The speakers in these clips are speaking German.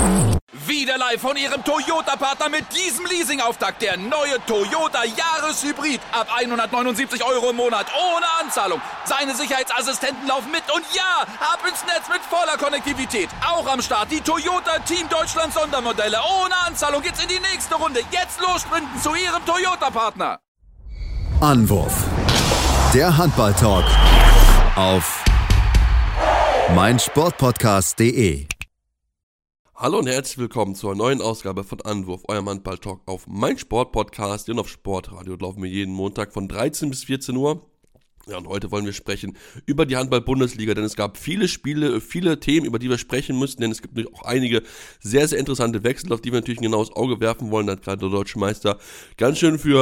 Wieder live von Ihrem Toyota-Partner mit diesem Leasing-Auftakt. Der neue Toyota Jahreshybrid. Ab 179 € im Monat. Ohne Anzahlung. Seine Sicherheitsassistenten laufen mit. Und ja, ab ins Netz mit voller Konnektivität. Auch am Start die Toyota Team Deutschland Sondermodelle. Ohne Anzahlung geht's in die nächste Runde. Jetzt los sprinten zu Ihrem Toyota-Partner. Anwurf. Der Handball-Talk auf meinsportpodcast.de. Hallo und herzlich willkommen zur neuen Ausgabe von Anwurf, eurem Handball-Talk auf meinsportpodcast und auf Sportradio. Laufen wir jeden Montag von 13 bis 14 Uhr. Ja, und heute wollen wir sprechen über die Handball-Bundesliga, denn es gab viele Spiele, viele Themen, über die wir sprechen müssen, denn es gibt natürlich auch einige sehr, sehr interessante Wechsel, auf die wir natürlich ein genaues Auge werfen wollen. Da hat gerade der Deutsche Meister ganz schön die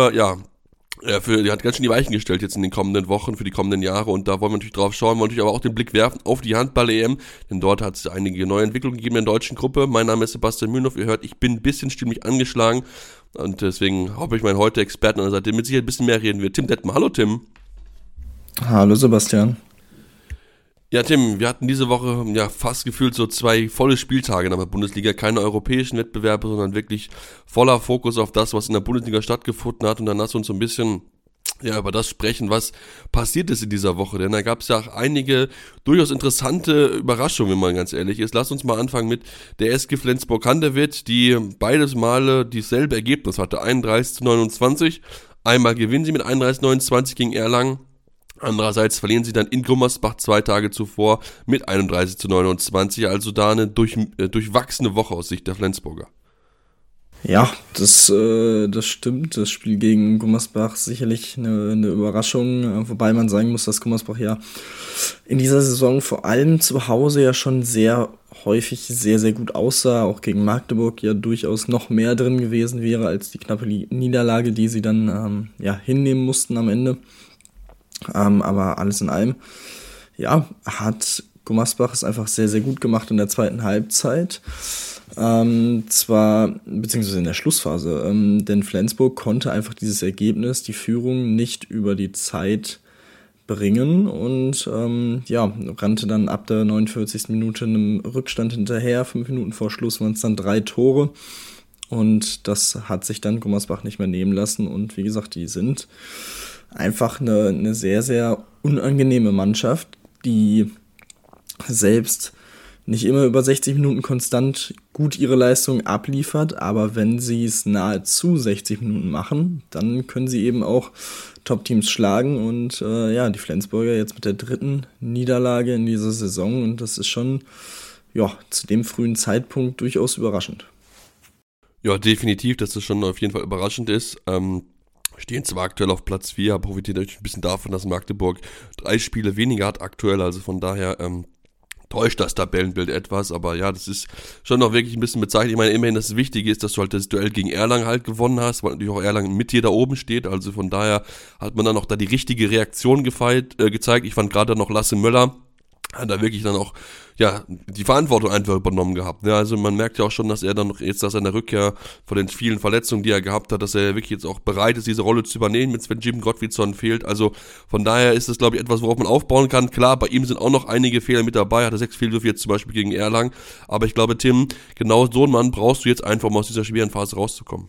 hat ganz schön die Weichen gestellt jetzt in den kommenden Wochen, für die kommenden Jahre, und da wollen wir natürlich drauf schauen, wollen natürlich aber auch den Blick werfen auf die Handball-EM, denn dort hat es einige neue Entwicklungen gegeben in der deutschen Gruppe. Mein Name ist Sebastian Mühlenhoff, ihr hört, ich bin ein bisschen stimmlich angeschlagen und deswegen hoffe ich meinen heute Experten an der Seite, mit Sicherheit ein bisschen mehr reden wir. Tim Detmer, hallo Tim. Hallo Sebastian. Ja, Tim, wir hatten diese Woche fast gefühlt so 2 volle Spieltage in der Bundesliga, keine europäischen Wettbewerbe, sondern wirklich voller Fokus auf das, was in der Bundesliga stattgefunden hat, und dann lass uns so ein bisschen über das sprechen, was passiert ist in dieser Woche, denn da gab es ja auch einige durchaus interessante Überraschungen, wenn man ganz ehrlich ist. Lass uns mal anfangen mit der SG Flensburg-Handewitt, die beides Male dieselbe Ergebnis hatte, 31:29. Einmal gewinnen sie mit 31:29 gegen Erlangen. Andererseits verlieren sie dann in Gummersbach 2 Tage zuvor mit 31:29, also da eine durchwachsene Woche aus Sicht der Flensburger. Ja, das stimmt. Das Spiel gegen Gummersbach sicherlich eine Überraschung, wobei man sagen muss, dass Gummersbach ja in dieser Saison vor allem zu Hause ja schon sehr häufig sehr, sehr gut aussah, auch gegen Magdeburg ja durchaus noch mehr drin gewesen wäre als die knappe Niederlage, die sie dann hinnehmen mussten am Ende. Aber alles in allem, hat Gummersbach es einfach sehr, sehr gut gemacht in der zweiten Halbzeit. Beziehungsweise in der Schlussphase, denn Flensburg konnte einfach dieses Ergebnis, die Führung, nicht über die Zeit bringen und rannte dann ab der 49. Minute einem Rückstand hinterher. 5 Minuten vor Schluss waren es dann 3 Tore. Und das hat sich dann Gummersbach nicht mehr nehmen lassen. Und wie gesagt, die sind einfach eine sehr, sehr unangenehme Mannschaft, die selbst nicht immer über 60 Minuten konstant gut ihre Leistung abliefert, aber wenn sie es nahezu 60 Minuten machen, dann können sie eben auch Top-Teams schlagen und die Flensburger jetzt mit der 3. Niederlage in dieser Saison, und das ist schon zu dem frühen Zeitpunkt durchaus überraschend. Ja, definitiv, dass das schon auf jeden Fall überraschend ist. Stehen zwar aktuell auf Platz 4, aber profitiert natürlich ein bisschen davon, dass Magdeburg 3 Spiele weniger hat aktuell, also von daher täuscht das Tabellenbild etwas, aber ja, das ist schon noch wirklich ein bisschen bezeichnend. Ich meine, immerhin, das Wichtige ist, dass du halt das Duell gegen Erlangen halt gewonnen hast, weil natürlich auch Erlangen mit dir da oben steht, also von daher hat man dann auch da die richtige Reaktion gezeigt. Ich fand gerade noch Lasse Möller hat da wirklich dann auch die Verantwortung einfach übernommen gehabt. Ja, also man merkt ja auch schon, dass er dann noch jetzt nach seiner Rückkehr von den vielen Verletzungen, die er gehabt hat, dass er wirklich jetzt auch bereit ist, diese Rolle zu übernehmen, jetzt wenn Jim Gottfriedson fehlt. Also von daher ist das, glaube ich, etwas, worauf man aufbauen kann. Klar, bei ihm sind auch noch einige Fehler mit dabei, hat er 6 Fehlwürfe jetzt zum Beispiel gegen Erlangen. Aber ich glaube, Tim, genau so einen Mann brauchst du jetzt einfach, um aus dieser schweren Phase rauszukommen.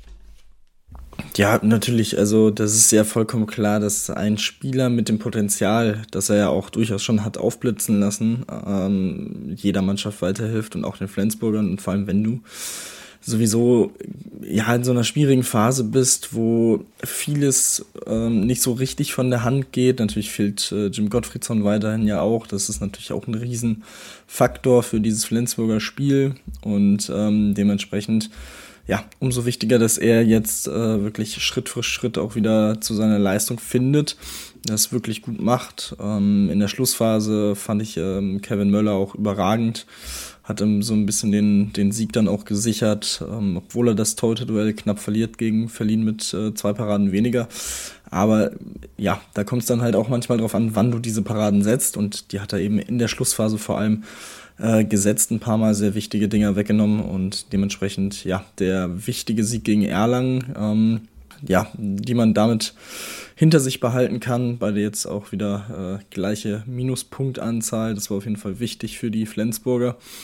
Ja, natürlich, also das ist ja vollkommen klar, dass ein Spieler mit dem Potenzial, das er ja auch durchaus schon hat aufblitzen lassen, jeder Mannschaft weiterhilft und auch den Flensburgern, und vor allem wenn du sowieso in so einer schwierigen Phase bist, wo vieles nicht so richtig von der Hand geht. Natürlich fehlt Jim Gottfriedson weiterhin ja auch, das ist natürlich auch ein Riesenfaktor für dieses Flensburger Spiel, und dementsprechend umso wichtiger, dass er jetzt wirklich Schritt für Schritt auch wieder zu seiner Leistung findet, das wirklich gut macht. In der Schlussphase fand ich Kevin Möller auch überragend, hat ihm so ein bisschen den Sieg dann auch gesichert, obwohl er das Torhüter-Duell knapp verliert gegen Verlin mit 2 Paraden weniger. Aber da kommt es dann halt auch manchmal drauf an, wann du diese Paraden setzt, und die hat er eben in der Schlussphase vor allem gesetzt, ein paar Mal sehr wichtige Dinger weggenommen, und dementsprechend der wichtige Sieg gegen Erlangen, die man damit hinter sich behalten kann. Beide jetzt auch wieder gleiche Minuspunktanzahl, das war auf jeden Fall wichtig für die Flensburger.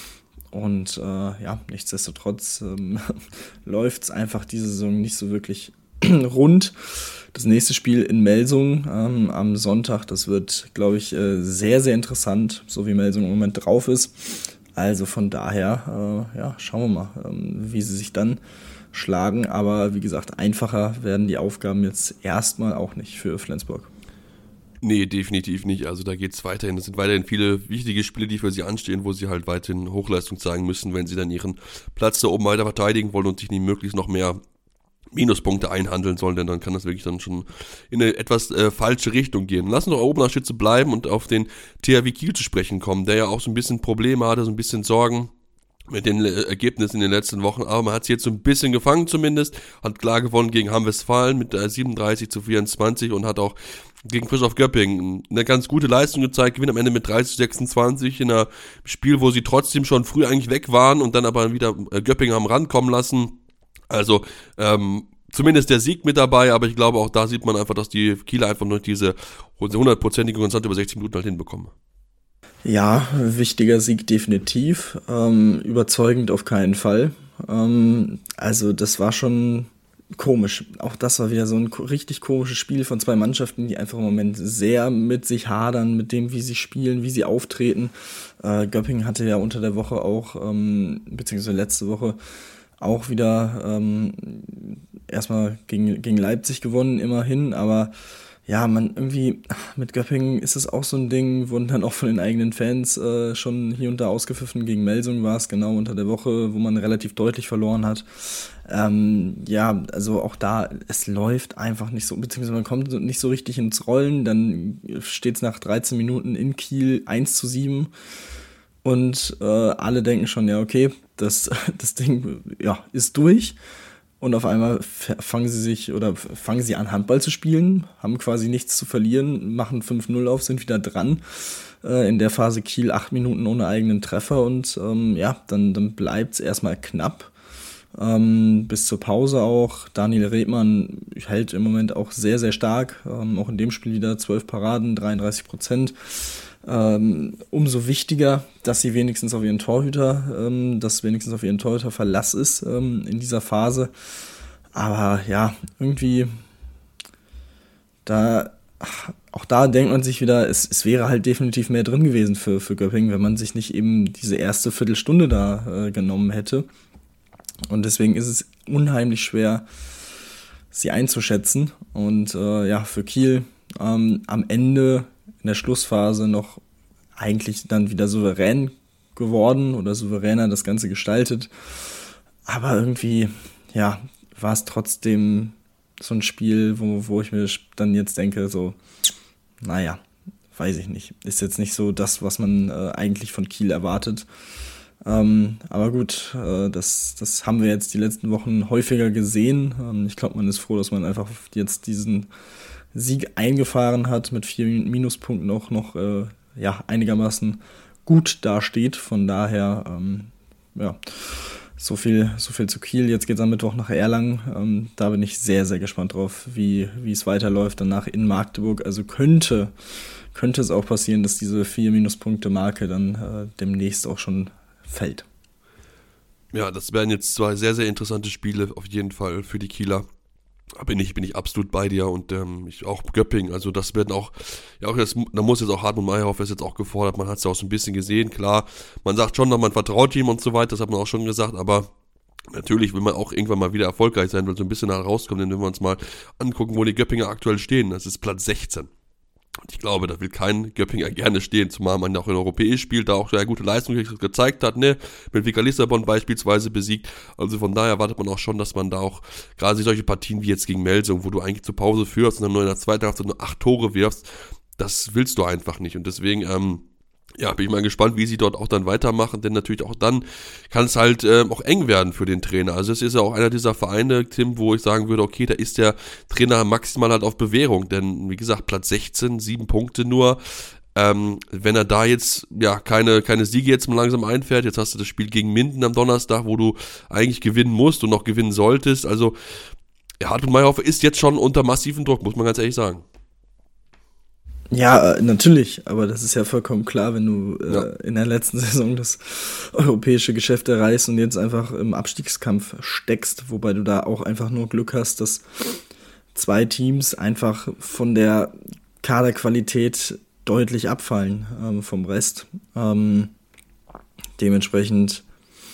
Und nichtsdestotrotz läuft es einfach diese Saison nicht so wirklich rund. Das nächste Spiel in Melsung am Sonntag, das wird, glaube ich, sehr, sehr interessant, so wie Melsung im Moment drauf ist. Also von daher, schauen wir mal, wie sie sich dann schlagen. Aber wie gesagt, einfacher werden die Aufgaben jetzt erstmal auch nicht für Flensburg. Nee, definitiv nicht. Also da geht's weiterhin. Es sind weiterhin viele wichtige Spiele, die für sie anstehen, wo sie halt weiterhin Hochleistung zeigen müssen, wenn sie dann ihren Platz da oben weiter verteidigen wollen und sich nicht möglichst noch mehr Minuspunkte einhandeln sollen, denn dann kann das wirklich dann schon in eine etwas falsche Richtung gehen. Lass uns doch oben nach Schütze bleiben und auf den THW Kiel zu sprechen kommen, der ja auch so ein bisschen Probleme hatte, so ein bisschen Sorgen mit den Ergebnissen in den letzten Wochen, aber man hat sie jetzt so ein bisschen gefangen zumindest, hat klar gewonnen gegen Hamm-Westfalen mit 37-24 und hat auch gegen Frischhoff Göppingen eine ganz gute Leistung gezeigt, gewinnt am Ende mit 30-26 in einem Spiel, wo sie trotzdem schon früh eigentlich weg waren und dann aber wieder Göppingen haben rankommen lassen. Also zumindest der Sieg mit dabei, aber ich glaube auch da sieht man einfach, dass die Kieler einfach nur diese 100%ige Konstante über 60 Minuten halt hinbekommen. Ja, wichtiger Sieg definitiv, überzeugend auf keinen Fall. Also das war schon komisch. Auch das war wieder so ein richtig komisches Spiel von zwei Mannschaften, die einfach im Moment sehr mit sich hadern, mit dem, wie sie spielen, wie sie auftreten. Göppingen hatte ja unter der Woche auch, beziehungsweise letzte Woche, auch wieder erstmal gegen Leipzig gewonnen, immerhin, aber ja, man irgendwie, mit Göppingen ist es auch so ein Ding, wurden dann auch von den eigenen Fans schon hier und da ausgepfiffen. Gegen Melsung war es genau unter der Woche, wo man relativ deutlich verloren hat. Also auch da, es läuft einfach nicht so, beziehungsweise man kommt nicht so richtig ins Rollen, dann steht es nach 13 Minuten in Kiel 1-7 und alle denken schon, ja okay, das Ding ist durch. Und auf einmal fangen sie an, Handball zu spielen, haben quasi nichts zu verlieren, machen 5-0 auf, sind wieder dran. In der Phase Kiel 8 Minuten ohne eigenen Treffer und dann bleibt es erstmal knapp. Bis zur Pause auch. Daniel Redmann hält im Moment auch sehr, sehr stark. Auch in dem Spiel wieder 12 Paraden, 33%. Umso wichtiger, dass sie wenigstens auf ihren Torhüter, Verlass ist in dieser Phase. Aber ja, irgendwie auch da denkt man sich wieder, es wäre halt definitiv mehr drin gewesen für Göppingen, wenn man sich nicht eben diese erste Viertelstunde da genommen hätte. Und deswegen ist es unheimlich schwer, sie einzuschätzen. Und für Kiel am Ende in der Schlussphase noch eigentlich dann wieder souverän geworden oder souveräner das Ganze gestaltet. Aber irgendwie, war es trotzdem so ein Spiel, wo ich mir dann jetzt denke, so, weiß ich nicht. Ist jetzt nicht so das, was man eigentlich von Kiel erwartet. Aber gut, das haben wir jetzt die letzten Wochen häufiger gesehen. Ich glaube, man ist froh, dass man einfach jetzt diesen Sieg eingefahren hat, mit 4 Minuspunkten auch noch einigermaßen gut dasteht. Von daher, so viel zu Kiel. Jetzt geht es am Mittwoch nach Erlangen. Da bin ich sehr, sehr gespannt drauf, wie es weiterläuft. Danach in Magdeburg. Also könnte es auch passieren, dass diese 4 Minuspunkte-Marke dann demnächst auch schon fällt. Ja, das werden jetzt 2 sehr, sehr interessante Spiele auf jeden Fall für die Kieler. Da bin ich absolut bei dir und ich auch Göppingen, also das werden auch da muss jetzt auch Hartmut Mayhoff ist jetzt auch gefordert, man hat es ja auch so ein bisschen gesehen, klar, man sagt schon, man vertraut ihm und so weiter, das hat man auch schon gesagt, aber natürlich will man auch irgendwann mal wieder erfolgreich sein, weil so ein bisschen da rauskommt, denn wenn wir uns mal angucken, wo die Göppinger aktuell stehen, das ist Platz 16. Und ich glaube, da will kein Göppinger gerne stehen, zumal man ja auch in Europäisch spielt, da auch sehr gute Leistung gezeigt hat, mit Vika Lissabon beispielsweise besiegt. Also von daher erwartet man auch schon, dass man da auch gerade solche Partien wie jetzt gegen Melsung, wo du eigentlich zur Pause führst und dann nur in der zweiten Halbzeit nur 8 Tore wirfst, das willst du einfach nicht. Und deswegen, bin ich mal gespannt, wie sie dort auch dann weitermachen, denn natürlich auch dann kann es halt auch eng werden für den Trainer. Also es ist ja auch einer dieser Vereine, Tim, wo ich sagen würde, okay, da ist der Trainer maximal halt auf Bewährung, denn wie gesagt, Platz 16, 7 Punkte nur. Wenn er da jetzt keine Siege jetzt mal langsam einfährt, jetzt hast du das Spiel gegen Minden am Donnerstag, wo du eigentlich gewinnen musst und noch gewinnen solltest. Also Hartmut Mayhoff ist jetzt schon unter massivem Druck, muss man ganz ehrlich sagen. Ja, natürlich, aber das ist ja vollkommen klar, wenn du in der letzten Saison das europäische Geschäft erreichst und jetzt einfach im Abstiegskampf steckst, wobei du da auch einfach nur Glück hast, dass 2 Teams einfach von der Kaderqualität deutlich abfallen vom Rest. Dementsprechend,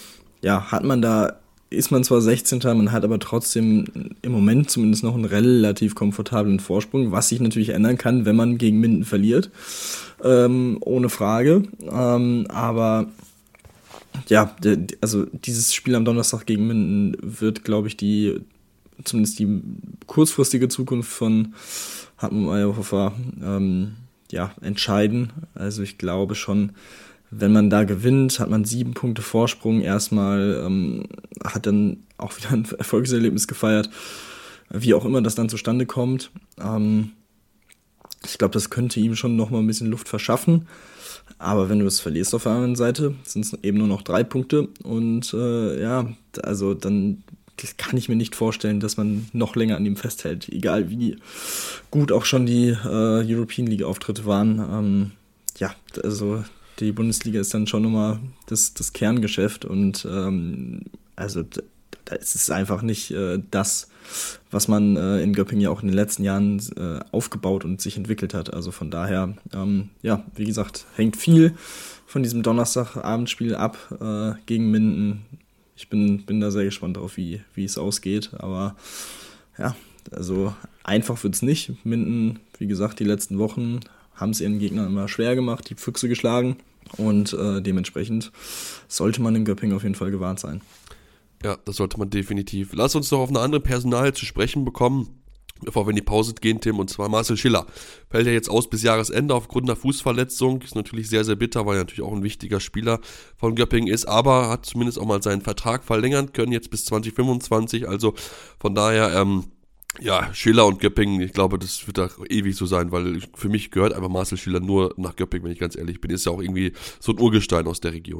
ist man zwar 16. Man hat aber trotzdem im Moment zumindest noch einen relativ komfortablen Vorsprung, was sich natürlich ändern kann, wenn man gegen Minden verliert, ohne Frage. Aber ja, also dieses Spiel am Donnerstag gegen Minden wird, glaube ich, zumindest die kurzfristige Zukunft von Hartmut Mayr-Hofer entscheiden. Also ich glaube schon, wenn man da gewinnt, hat man 7 Punkte Vorsprung erstmal, hat dann auch wieder ein Erfolgserlebnis gefeiert, wie auch immer das dann zustande kommt. Ich glaube, das könnte ihm schon nochmal ein bisschen Luft verschaffen. Aber wenn du es verlierst auf der anderen Seite, sind es eben nur noch 3 Punkte. Und also dann kann ich mir nicht vorstellen, dass man noch länger an ihm festhält. Egal wie gut auch schon die European League-Auftritte waren. Also die Bundesliga ist dann schon nochmal das Kerngeschäft und also da ist es einfach nicht das, was man in Göppingen ja auch in den letzten Jahren aufgebaut und sich entwickelt hat. Also von daher, wie gesagt, hängt viel von diesem Donnerstagabendspiel ab gegen Minden. Ich bin da sehr gespannt drauf, wie es ausgeht, aber ja, also einfach wird es nicht. Minden, wie gesagt, die letzten Wochen haben es ihren Gegnern immer schwer gemacht, die Füchse geschlagen und dementsprechend sollte man in Göppingen auf jeden Fall gewarnt sein. Ja, das sollte man definitiv. Lass uns noch auf eine andere Personalie zu sprechen bekommen, bevor wir in die Pause gehen, Tim, und zwar Marcel Schiller. Fällt ja jetzt aus bis Jahresende aufgrund einer Fußverletzung, ist natürlich sehr, sehr bitter, weil er natürlich auch ein wichtiger Spieler von Göppingen ist, aber hat zumindest auch mal seinen Vertrag verlängern können, jetzt bis 2025, also von daher, Schiller und Göppingen, ich glaube, das wird da ewig so sein, weil für mich gehört einfach Marcel Schiller nur nach Göppingen, wenn ich ganz ehrlich bin. Ist ja auch irgendwie so ein Urgestein aus der Region.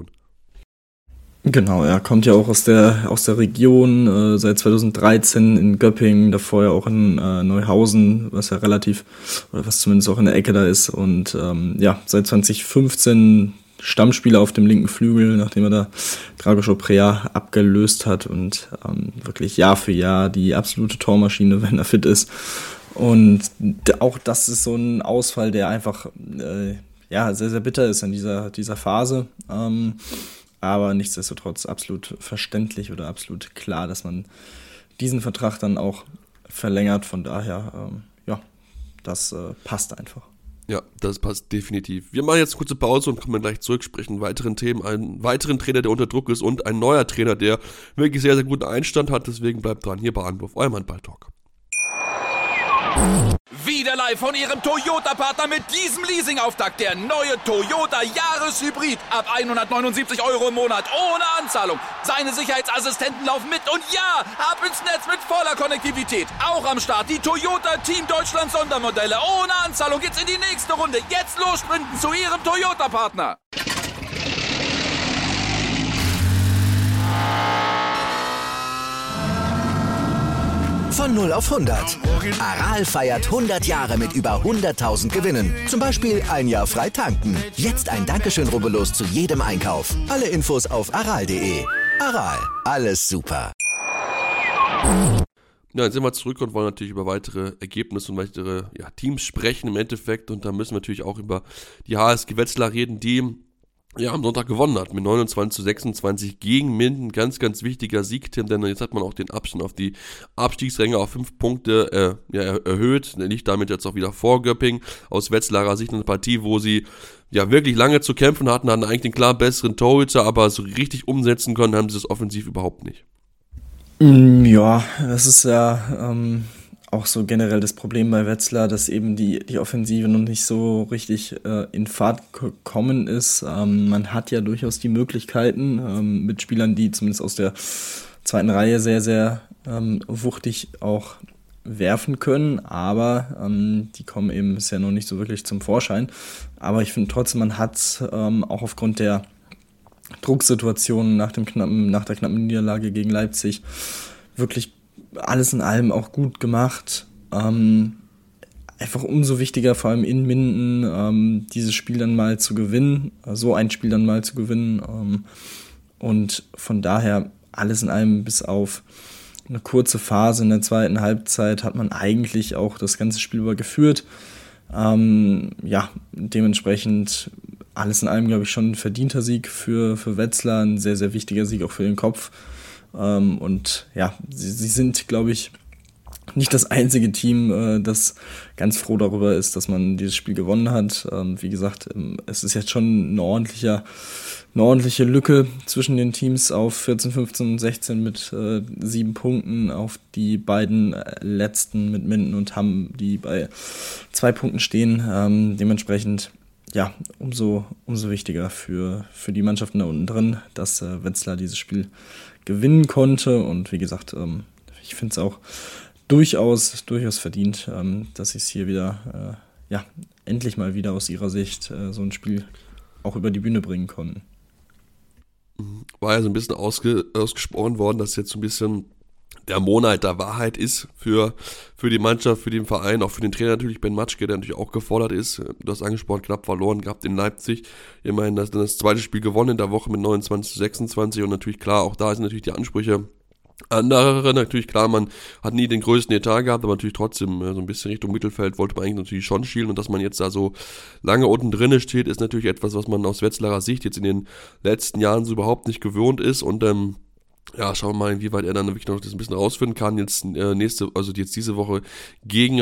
Genau, er kommt ja auch aus der Region, seit 2013 in Göppingen, davor ja auch in Neuhausen, was ja was zumindest auch in der Ecke da ist. Und seit 2015 Stammspieler auf dem linken Flügel, nachdem er da Dragos Oprea abgelöst hat und wirklich Jahr für Jahr die absolute Tormaschine, wenn er fit ist. Und auch das ist so ein Ausfall, der einfach sehr, sehr bitter ist in dieser Phase. Aber nichtsdestotrotz absolut verständlich oder absolut klar, dass man diesen Vertrag dann auch verlängert. Von daher, das passt einfach. Ja, das passt definitiv. Wir machen jetzt eine kurze Pause und kommen gleich zurück, sprechen weiteren Themen, einen weiteren Trainer, der unter Druck ist und ein neuer Trainer, der wirklich sehr, sehr guten Einstand hat. Deswegen bleibt dran hier bei Anwurf, eurem Handball-Talk. Wieder live von Ihrem Toyota-Partner mit diesem Leasing-Auftakt. Der neue Toyota Jahreshybrid. Ab 179 € im Monat. Ohne Anzahlung. Seine Sicherheitsassistenten laufen mit. Und ja, ab ins Netz mit voller Konnektivität. Auch am Start die Toyota Team Deutschland Sondermodelle. Ohne Anzahlung geht's in die nächste Runde. Jetzt los sprinten zu Ihrem Toyota-Partner. Von 0 auf 100. Aral feiert 100 Jahre mit über 100.000 Gewinnen. Zum Beispiel ein Jahr frei tanken. Jetzt ein Dankeschön, rubbellos zu jedem Einkauf. Alle Infos auf aral.de. Aral, alles super. Ja, jetzt sind wir zurück und wollen natürlich über weitere Ergebnisse und weitere Teams sprechen im Endeffekt. Und da müssen wir natürlich auch über die HSG Wetzlar reden, die am Sonntag gewonnen hat mit 29:26 gegen Minden. Ganz, ganz wichtiger Sieg, Tim, denn jetzt hat man auch den Abstand auf die Abstiegsränge auf 5 Punkte erhöht. Liegt damit jetzt auch wieder vor Göppingen. Aus Wetzlarer Sicht eine Partie, wo sie wirklich lange zu kämpfen hatten eigentlich den klar besseren Torhüter, aber so richtig umsetzen können haben sie das offensiv überhaupt nicht. Ja, das ist ja auch so generell das Problem bei Wetzlar, dass eben die Offensive noch nicht so richtig in Fahrt gekommen ist. Man hat ja durchaus die Möglichkeiten mit Spielern, die zumindest aus der zweiten Reihe sehr, sehr wuchtig auch werfen können, aber die kommen eben bisher noch nicht so wirklich zum Vorschein. Aber ich finde trotzdem, man hat auch aufgrund der Drucksituation nach der knappen Niederlage gegen Leipzig wirklich alles in allem auch gut gemacht. einfach umso wichtiger, vor allem in Minden, dieses Spiel dann mal zu gewinnen, so ein Spiel dann mal zu gewinnen. Und von daher alles in allem bis auf eine kurze Phase in der zweiten Halbzeit hat man eigentlich auch das ganze Spiel über geführt. Dementsprechend alles in allem, glaube ich, schon ein verdienter Sieg für Wetzlar, ein sehr, sehr wichtiger Sieg auch für den Kopf. Sie sind, glaube ich, nicht das einzige Team, das ganz froh darüber ist, dass man dieses Spiel gewonnen hat. Wie gesagt, es ist jetzt schon eine ordentliche Lücke zwischen den Teams auf 14, 15 und 16 mit 7 Punkten, auf die beiden letzten mit Minden und Hamm, die bei 2 Punkten stehen. Dementsprechend umso wichtiger für die Mannschaften da unten drin, dass Wetzlar dieses Spiel gewinnen konnte. Und wie gesagt, ich finde es auch durchaus verdient, dass sie es hier wieder, endlich mal wieder aus ihrer Sicht so ein Spiel auch über die Bühne bringen konnten. War ja so ein bisschen ausgesprochen worden, dass jetzt so ein bisschen der Monat der Wahrheit ist für die Mannschaft, für den Verein, auch für den Trainer natürlich, Ben Matschke, der natürlich auch gefordert ist. Du hast angesprochen, knapp verloren gehabt in Leipzig. Immerhin das zweite Spiel gewonnen in der Woche mit 29-26 und natürlich klar, auch da sind natürlich die Ansprüche andere. Natürlich klar, man hat nie den größten Etat gehabt, aber natürlich trotzdem so ein bisschen Richtung Mittelfeld wollte man eigentlich natürlich schon schielen und dass man jetzt da so lange unten drinne steht, ist natürlich etwas, was man aus Wetzlarer Sicht jetzt in den letzten Jahren so überhaupt nicht gewohnt ist und schauen wir mal, inwieweit er dann wirklich noch das ein bisschen rausfinden kann. Jetzt diese Woche gegen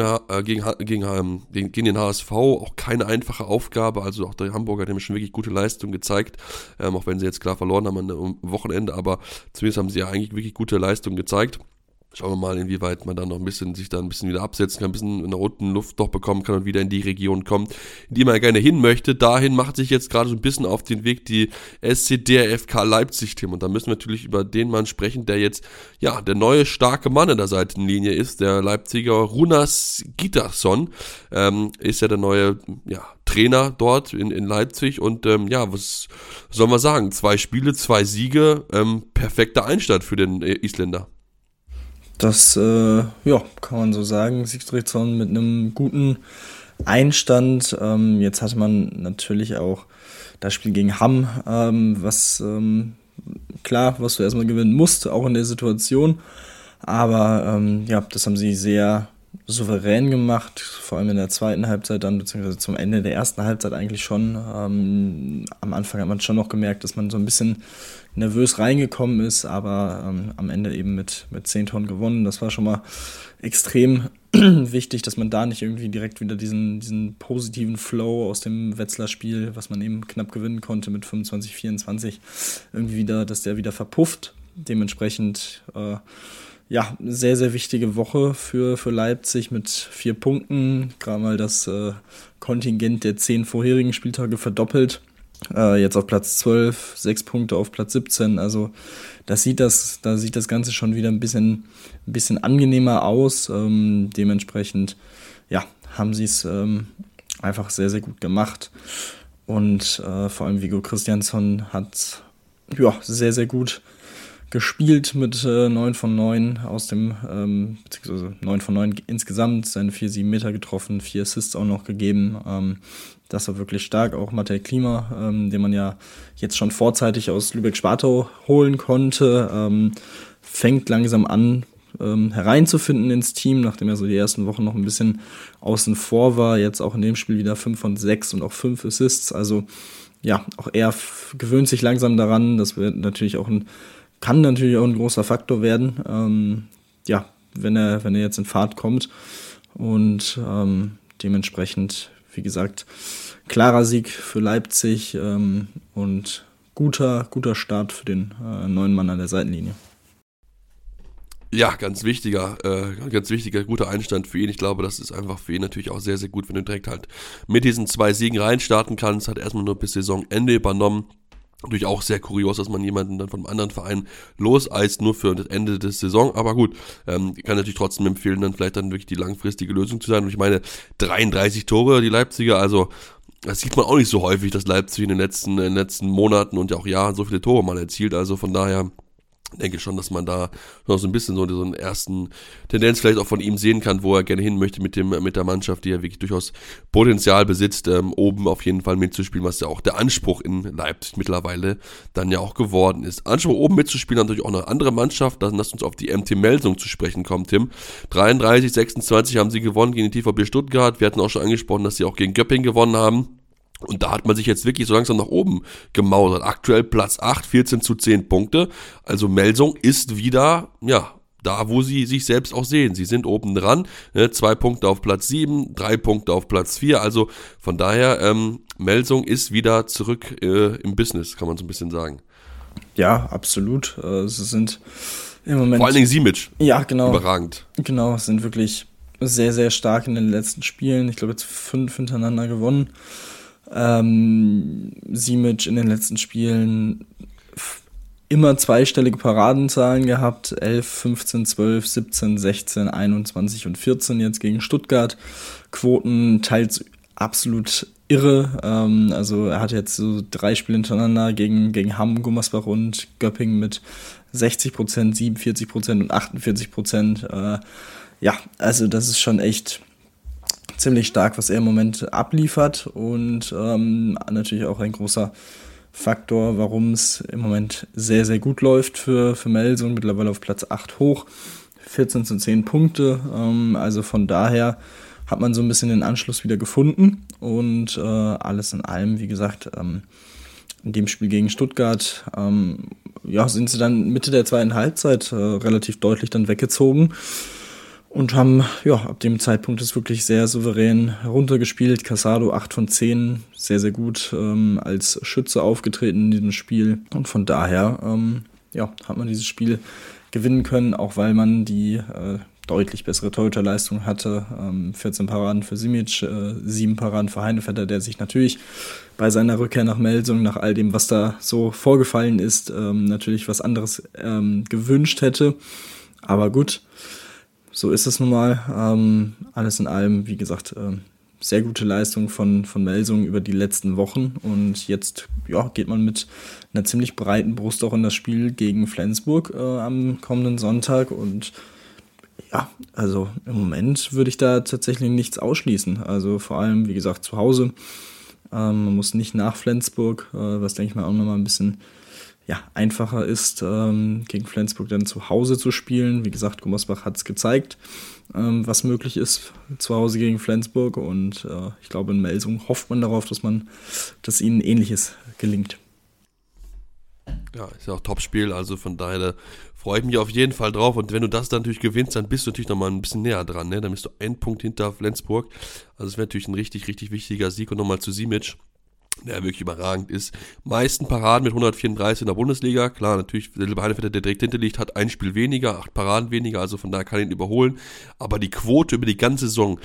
den HSV, auch keine einfache Aufgabe, also auch der Hamburger hat nämlich schon wirklich gute Leistung gezeigt, auch wenn sie jetzt klar verloren haben am Wochenende, aber zumindest haben sie ja eigentlich wirklich gute Leistung gezeigt. Schauen wir mal, inwieweit man dann noch sich da ein bisschen wieder absetzen kann, ein bisschen nach unten Luft doch bekommen kann und wieder in die Region kommt, in die man gerne hin möchte. Dahin macht sich jetzt gerade so ein bisschen auf den Weg die SCDFK Leipzig-Team. Und da müssen wir natürlich über den Mann sprechen, der jetzt, der neue starke Mann an der Seitenlinie ist. Der Leipziger Runas Gitason ist ja der neue, Trainer dort in Leipzig. Und was soll man sagen? 2 Spiele, 2 Siege, perfekter Einstand für den Isländer. Das, kann man so sagen. Sigtfridsson mit einem guten Einstand. Jetzt hatte man natürlich auch das Spiel gegen Hamm, was du erstmal gewinnen musst, auch in der Situation. Aber das haben sie sehr souverän gemacht, vor allem in der zweiten Halbzeit dann, beziehungsweise zum Ende der ersten Halbzeit eigentlich schon. Am Anfang hat man schon noch gemerkt, dass man so ein bisschen nervös reingekommen ist, aber am Ende eben mit 10 Toren gewonnen. Das war schon mal extrem wichtig, dass man da nicht irgendwie direkt wieder diesen positiven Flow aus dem Wetzlar-Spiel, was man eben knapp gewinnen konnte mit 25-24, irgendwie wieder, dass der wieder verpufft. Dementsprechend sehr, sehr wichtige Woche für Leipzig mit 4 Punkten. Gerade mal das Kontingent der 10 vorherigen Spieltage verdoppelt. Jetzt auf Platz 12, 6 Punkte auf Platz 17. Also da sieht das Ganze schon wieder ein bisschen angenehmer aus. Dementsprechend haben sie es einfach sehr, sehr gut gemacht. Und vor allem Viggo Kristjansson hat sehr, sehr gut gespielt mit 9 von 9 beziehungsweise 9 von 9 insgesamt, seine 4 Meter getroffen, 4 Assists auch noch gegeben. Das war wirklich stark. Auch Matej Klima, den man ja jetzt schon vorzeitig aus Lübeck-Spartau holen konnte, fängt langsam an hereinzufinden ins Team, nachdem er so die ersten Wochen noch ein bisschen außen vor war. Jetzt auch in dem Spiel wieder 5 von 6 und auch 5 Assists. Also auch er gewöhnt sich langsam daran. Das wird natürlich kann natürlich auch ein großer Faktor werden, wenn er jetzt in Fahrt kommt. Und dementsprechend, wie gesagt, klarer Sieg für Leipzig und guter Start für den neuen Mann an der Seitenlinie. Ja, ganz wichtiger, guter Einstand für ihn. Ich glaube, das ist einfach für ihn natürlich auch sehr, sehr gut, wenn du direkt halt mit diesen 2 Siegen reinstarten kannst. Hat erstmal nur bis Saisonende übernommen. Natürlich auch sehr kurios, dass man jemanden dann von einem anderen Verein loseist, nur für das Ende der Saison. Aber gut, kann natürlich trotzdem empfehlen, dann vielleicht dann wirklich die langfristige Lösung zu sein. Und ich meine, 33 Tore, die Leipziger, also das sieht man auch nicht so häufig, dass Leipzig in den letzten Monaten und ja auch Jahren so viele Tore mal erzielt. Also von daher denke schon, dass man da noch so ein bisschen so einen ersten Tendenz vielleicht auch von ihm sehen kann, wo er gerne hin möchte mit der Mannschaft, die ja wirklich durchaus Potenzial besitzt, oben auf jeden Fall mitzuspielen, was ja auch der Anspruch in Leipzig mittlerweile dann ja auch geworden ist. Anspruch oben mitzuspielen hat natürlich auch eine andere Mannschaft, dann lasst uns auf die MT Melsung zu sprechen kommen, Tim. 33-26 haben sie gewonnen gegen die TVB Stuttgart, wir hatten auch schon angesprochen, dass sie auch gegen Göppingen gewonnen haben. Und da hat man sich jetzt wirklich so langsam nach oben gemausert. Aktuell Platz 8, 14-10 Punkte. Also Melsung ist wieder, ja, da wo sie sich selbst auch sehen. Sie sind oben dran, 2 Punkte auf Platz 7, 3 Punkte auf Platz 4. Also von daher, Melsung ist wieder zurück im Business, kann man so ein bisschen sagen. Ja, absolut. Sie sind im Moment... Vor allen Dingen Simic. Ja, genau. Überragend. Genau, sind wirklich sehr, sehr stark in den letzten Spielen. Ich glaube jetzt 5 hintereinander gewonnen. Simic in den letzten Spielen immer zweistellige Paradenzahlen gehabt, 11, 15, 12, 17, 16, 21 und 14 jetzt gegen Stuttgart. Quoten teils absolut irre, also er hat jetzt so 3 Spiele hintereinander gegen Hamm, Gummersbach und Göppingen mit 60%, 47% und 48%. Ja, also das ist schon echt ziemlich stark, was er im Moment abliefert und natürlich auch ein großer Faktor, warum es im Moment sehr, sehr gut läuft für Melsung, mittlerweile auf Platz 8 hoch, 14-10 Punkte, also von daher hat man so ein bisschen den Anschluss wieder gefunden und alles in allem, wie gesagt, in dem Spiel gegen Stuttgart sind sie dann Mitte der zweiten Halbzeit relativ deutlich dann weggezogen. Und haben, ab dem Zeitpunkt ist wirklich sehr souverän heruntergespielt. Casado 8 von 10, sehr, sehr gut als Schütze aufgetreten in diesem Spiel. Und von daher, hat man dieses Spiel gewinnen können, auch weil man die deutlich bessere Torhüterleistung hatte. 14 Paraden für Simic, 7 Paraden für Heinevetter, der sich natürlich bei seiner Rückkehr nach Melsung, nach all dem, was da so vorgefallen ist, natürlich was anderes gewünscht hätte. Aber gut. So ist es nun mal. Alles in allem, wie gesagt, sehr gute Leistung von Melsung über die letzten Wochen. Und jetzt geht man mit einer ziemlich breiten Brust auch in das Spiel gegen Flensburg am kommenden Sonntag. Und ja, also im Moment würde ich da tatsächlich nichts ausschließen. Also vor allem, wie gesagt, zu Hause. Man muss nicht nach Flensburg, was denke ich mal auch nochmal ein bisschen einfacher ist, gegen Flensburg dann zu Hause zu spielen. Wie gesagt, Gummersbach hat es gezeigt, was möglich ist zu Hause gegen Flensburg. Und ich glaube, in Melsung hofft man darauf, dass ihnen Ähnliches gelingt. Ja, ist ja auch Topspiel, also von daher freue ich mich auf jeden Fall drauf. Und wenn du das dann natürlich gewinnst, dann bist du natürlich nochmal ein bisschen näher dran. Ne? Dann bist du 1 Punkt hinter Flensburg. Also es wäre natürlich ein richtig, richtig wichtiger Sieg. Und nochmal zu Simic, der wirklich überragend ist. Meisten Paraden mit 134 in der Bundesliga. Klar, natürlich, der Heinevetter, der direkt hinter liegt, hat ein Spiel weniger, 8 Paraden weniger, also von daher kann ihn überholen. Aber die Quote über die ganze Saison,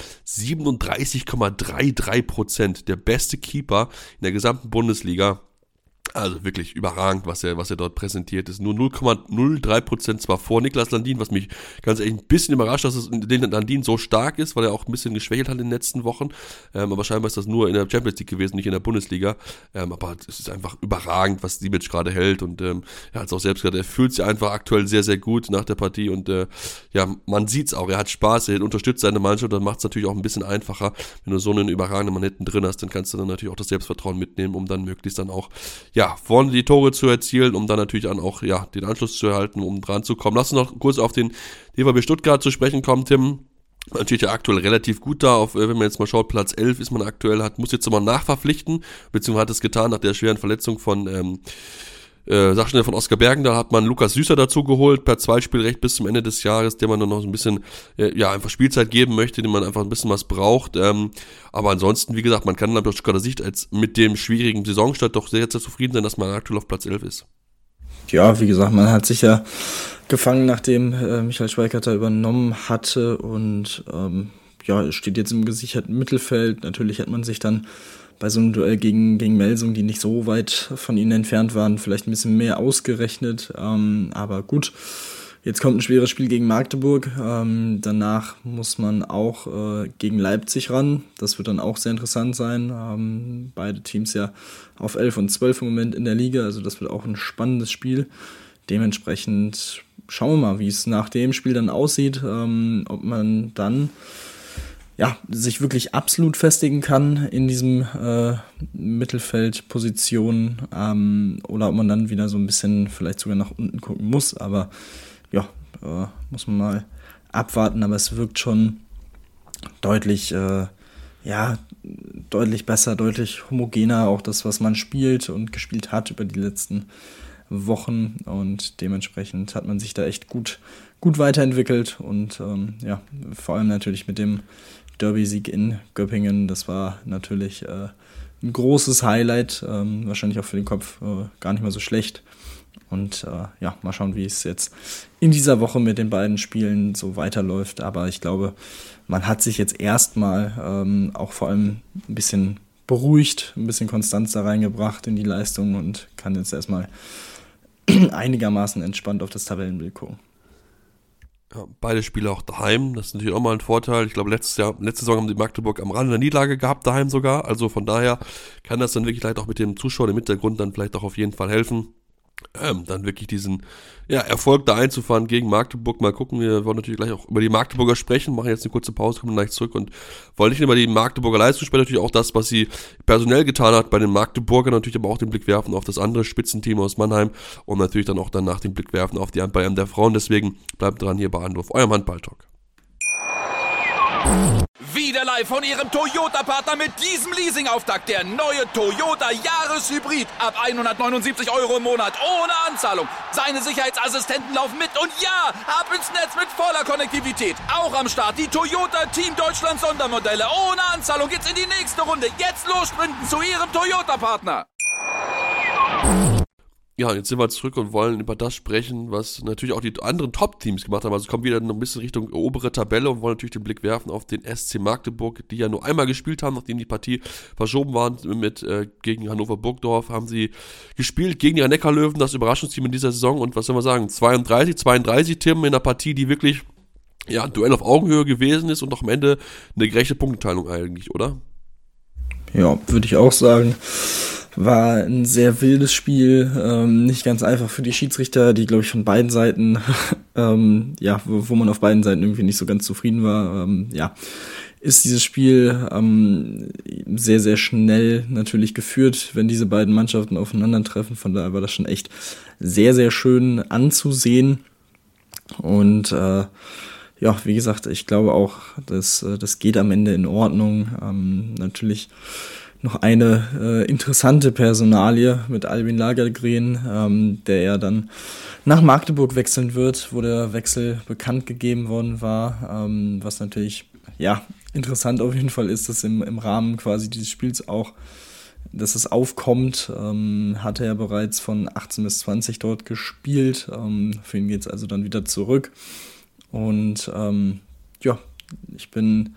37,33%, der beste Keeper in der gesamten Bundesliga. Also wirklich überragend, was er dort präsentiert ist. Nur 0,03% zwar vor Niklas Landin, was mich ganz ehrlich ein bisschen überrascht, dass es Landin so stark ist, weil er auch ein bisschen geschwächelt hat in den letzten Wochen. Aber scheinbar ist das nur in der Champions League gewesen, nicht in der Bundesliga. Aber es ist einfach überragend, was Simic gerade hält. Und er hat es auch selbst gesagt, er fühlt sich einfach aktuell sehr, sehr gut nach der Partie. Und man sieht es auch, er hat Spaß, er unterstützt seine Mannschaft. Dann macht es natürlich auch ein bisschen einfacher. Wenn du so einen überragenden Mann hinten drin hast, dann kannst du dann natürlich auch das Selbstvertrauen mitnehmen, um dann möglichst dann auch vorne die Tore zu erzielen, um dann natürlich dann auch den Anschluss zu erhalten, um dran zu kommen. Lass uns noch kurz auf den TVB Stuttgart zu sprechen kommen, Tim. Man steht ja aktuell relativ gut da, wenn man jetzt mal schaut, Platz 11 ist man aktuell, muss jetzt nochmal nachverpflichten, beziehungsweise hat es getan nach der schweren Verletzung von von Oskar Bergen, da hat man Lukas Süßer dazu geholt, per Zweitspielrecht bis zum Ende des Jahres, dem man dann noch so ein bisschen einfach Spielzeit geben möchte, dem man einfach ein bisschen was braucht. Aber ansonsten, wie gesagt, man kann aus Stuttgarter Sicht jetzt mit dem schwierigen Saisonstart doch sehr, sehr zufrieden sein, dass man aktuell auf Platz 11 ist. Ja, wie gesagt, man hat sich ja gefangen, nachdem Michael Schweikerter übernommen hatte und steht jetzt im gesicherten Mittelfeld. Natürlich hat man sich dann bei so einem Duell gegen Melsung, die nicht so weit von ihnen entfernt waren, vielleicht ein bisschen mehr ausgerechnet. Aber gut, jetzt kommt ein schweres Spiel gegen Magdeburg. Danach muss man auch gegen Leipzig ran. Das wird dann auch sehr interessant sein. Beide Teams ja auf 11 und 12 im Moment in der Liga. Also das wird auch ein spannendes Spiel, dementsprechend schauen wir mal, wie es nach dem Spiel dann aussieht, ob man dann sich wirklich absolut festigen kann in diesem Mittelfeldposition oder ob man dann wieder so ein bisschen vielleicht sogar nach unten gucken muss, aber muss man mal abwarten, aber es wirkt schon deutlich besser, deutlich homogener, auch das, was man spielt und gespielt hat über die letzten Wochen, und dementsprechend hat man sich da echt gut weiterentwickelt und vor allem natürlich mit dem Derby-Sieg in Göppingen, das war natürlich ein großes Highlight, wahrscheinlich auch für den Kopf gar nicht mal so schlecht. Und mal schauen, wie es jetzt in dieser Woche mit den beiden Spielen so weiterläuft. Aber ich glaube, man hat sich jetzt erstmal auch vor allem ein bisschen beruhigt, ein bisschen Konstanz da reingebracht in die Leistung und kann jetzt erstmal einigermaßen entspannt auf das Tabellenbild gucken. Ja, beide Spiele auch daheim, das ist natürlich auch mal ein Vorteil. Ich glaube, letzte Saison haben die Magdeburg am Rande der Niederlage gehabt, daheim sogar. Also von daher kann das dann wirklich vielleicht auch mit dem Zuschauer im Hintergrund dann vielleicht auch auf jeden Fall helfen, dann wirklich diesen Erfolg da einzufahren gegen Magdeburg. Mal gucken, wir wollen natürlich gleich auch über die Magdeburger sprechen, machen jetzt eine kurze Pause, kommen gleich zurück und wollen nicht nur über die Magdeburger Leistung sprechen, natürlich auch das, was sie personell getan hat bei den Magdeburgern, natürlich aber auch den Blick werfen auf das andere Spitzenteam aus Mannheim und natürlich dann auch danach den Blick werfen auf die Handball der Frauen. Deswegen bleibt dran hier bei Anruf, eurem Handball-Talk. Wieder live von Ihrem Toyota-Partner mit diesem Leasing-Auftakt. Der neue Toyota Jahreshybrid. Ab 179 € im Monat. Ohne Anzahlung. Seine Sicherheitsassistenten laufen mit. Und ja, ab ins Netz mit voller Konnektivität. Auch am Start die Toyota Team Deutschland Sondermodelle. Ohne Anzahlung geht's in die nächste Runde. Jetzt los sprinten zu Ihrem Toyota-Partner. Ja, jetzt sind wir zurück und wollen über das sprechen, was natürlich auch die anderen Top-Teams gemacht haben. Also kommen wieder ein bisschen Richtung obere Tabelle und wollen natürlich den Blick werfen auf den SC Magdeburg, die ja nur einmal gespielt haben, nachdem die Partie verschoben war gegen Hannover Burgdorf, haben sie gespielt gegen die Rhein-Neckar-Löwen, das Überraschungsteam in dieser Saison. Und was soll man sagen, 32 Tim in einer Partie, die wirklich ein Duell auf Augenhöhe gewesen ist und auch am Ende eine gerechte Punkteteilung eigentlich, oder? Ja, würde ich auch sagen. War ein sehr wildes Spiel, nicht ganz einfach für die Schiedsrichter, die, glaube ich, von beiden Seiten, wo man auf beiden Seiten irgendwie nicht so ganz zufrieden war, ist dieses Spiel sehr, sehr schnell natürlich geführt, wenn diese beiden Mannschaften aufeinandertreffen. Von daher war das schon echt sehr, sehr schön anzusehen. Und wie gesagt, ich glaube auch, das geht am Ende in Ordnung. Natürlich noch eine interessante Personalie mit Albin Lagergren, der ja dann nach Magdeburg wechseln wird, wo der Wechsel bekannt gegeben worden war, was natürlich interessant auf jeden Fall ist, dass im Rahmen quasi dieses Spiels auch, dass es aufkommt, hat er ja bereits von 18 bis 20 dort gespielt, für ihn geht es also dann wieder zurück und ich bin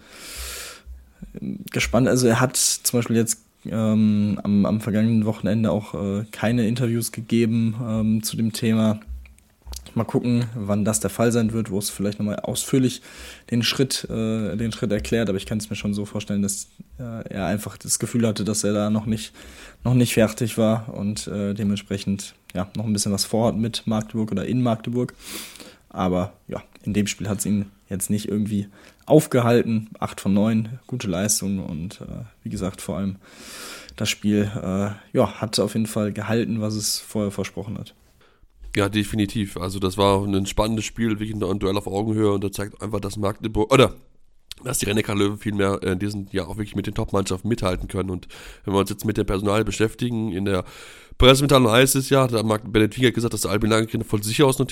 gespannt. Also er hat zum Beispiel jetzt am vergangenen Wochenende auch keine Interviews gegeben zu dem Thema. Mal gucken, wann das der Fall sein wird, wo es vielleicht nochmal ausführlich den Schritt erklärt. Aber ich kann es mir schon so vorstellen, dass er einfach das Gefühl hatte, dass er da noch nicht fertig war und dementsprechend noch ein bisschen was vorhat mit Magdeburg oder in Magdeburg. Aber in dem Spiel hat es ihn jetzt nicht irgendwie aufgehalten. 8 von 9, gute Leistung und wie gesagt, vor allem das Spiel hat auf jeden Fall gehalten, was es vorher versprochen hat. Ja, definitiv. Also das war ein spannendes Spiel, wirklich ein Duell auf Augenhöhe und das zeigt einfach, dass Magdeburg, oder dass die Rhein-Neckar-Löwen vielmehr in diesem Jahr auch wirklich mit den Top-Mannschaften mithalten können. Und wenn wir uns jetzt mit dem Personal beschäftigen, in der Pressemitteilung heißt es ja, da hat Bennett Wiegert gesagt, dass der Albin Lagergren von sich aus auf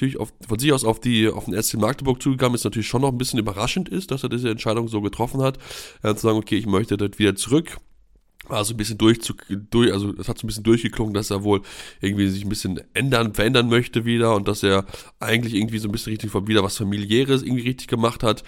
den SC Magdeburg zugegangen ist, natürlich schon noch ein bisschen überraschend ist, dass er diese Entscheidung so getroffen hat, zu sagen, okay, ich möchte dort wieder zurück. War so ein bisschen also es hat so ein bisschen durchgeklungen, dass er wohl irgendwie sich ein bisschen verändern möchte wieder und dass er eigentlich irgendwie so ein bisschen richtig wieder was Familiäres irgendwie richtig gemacht hat.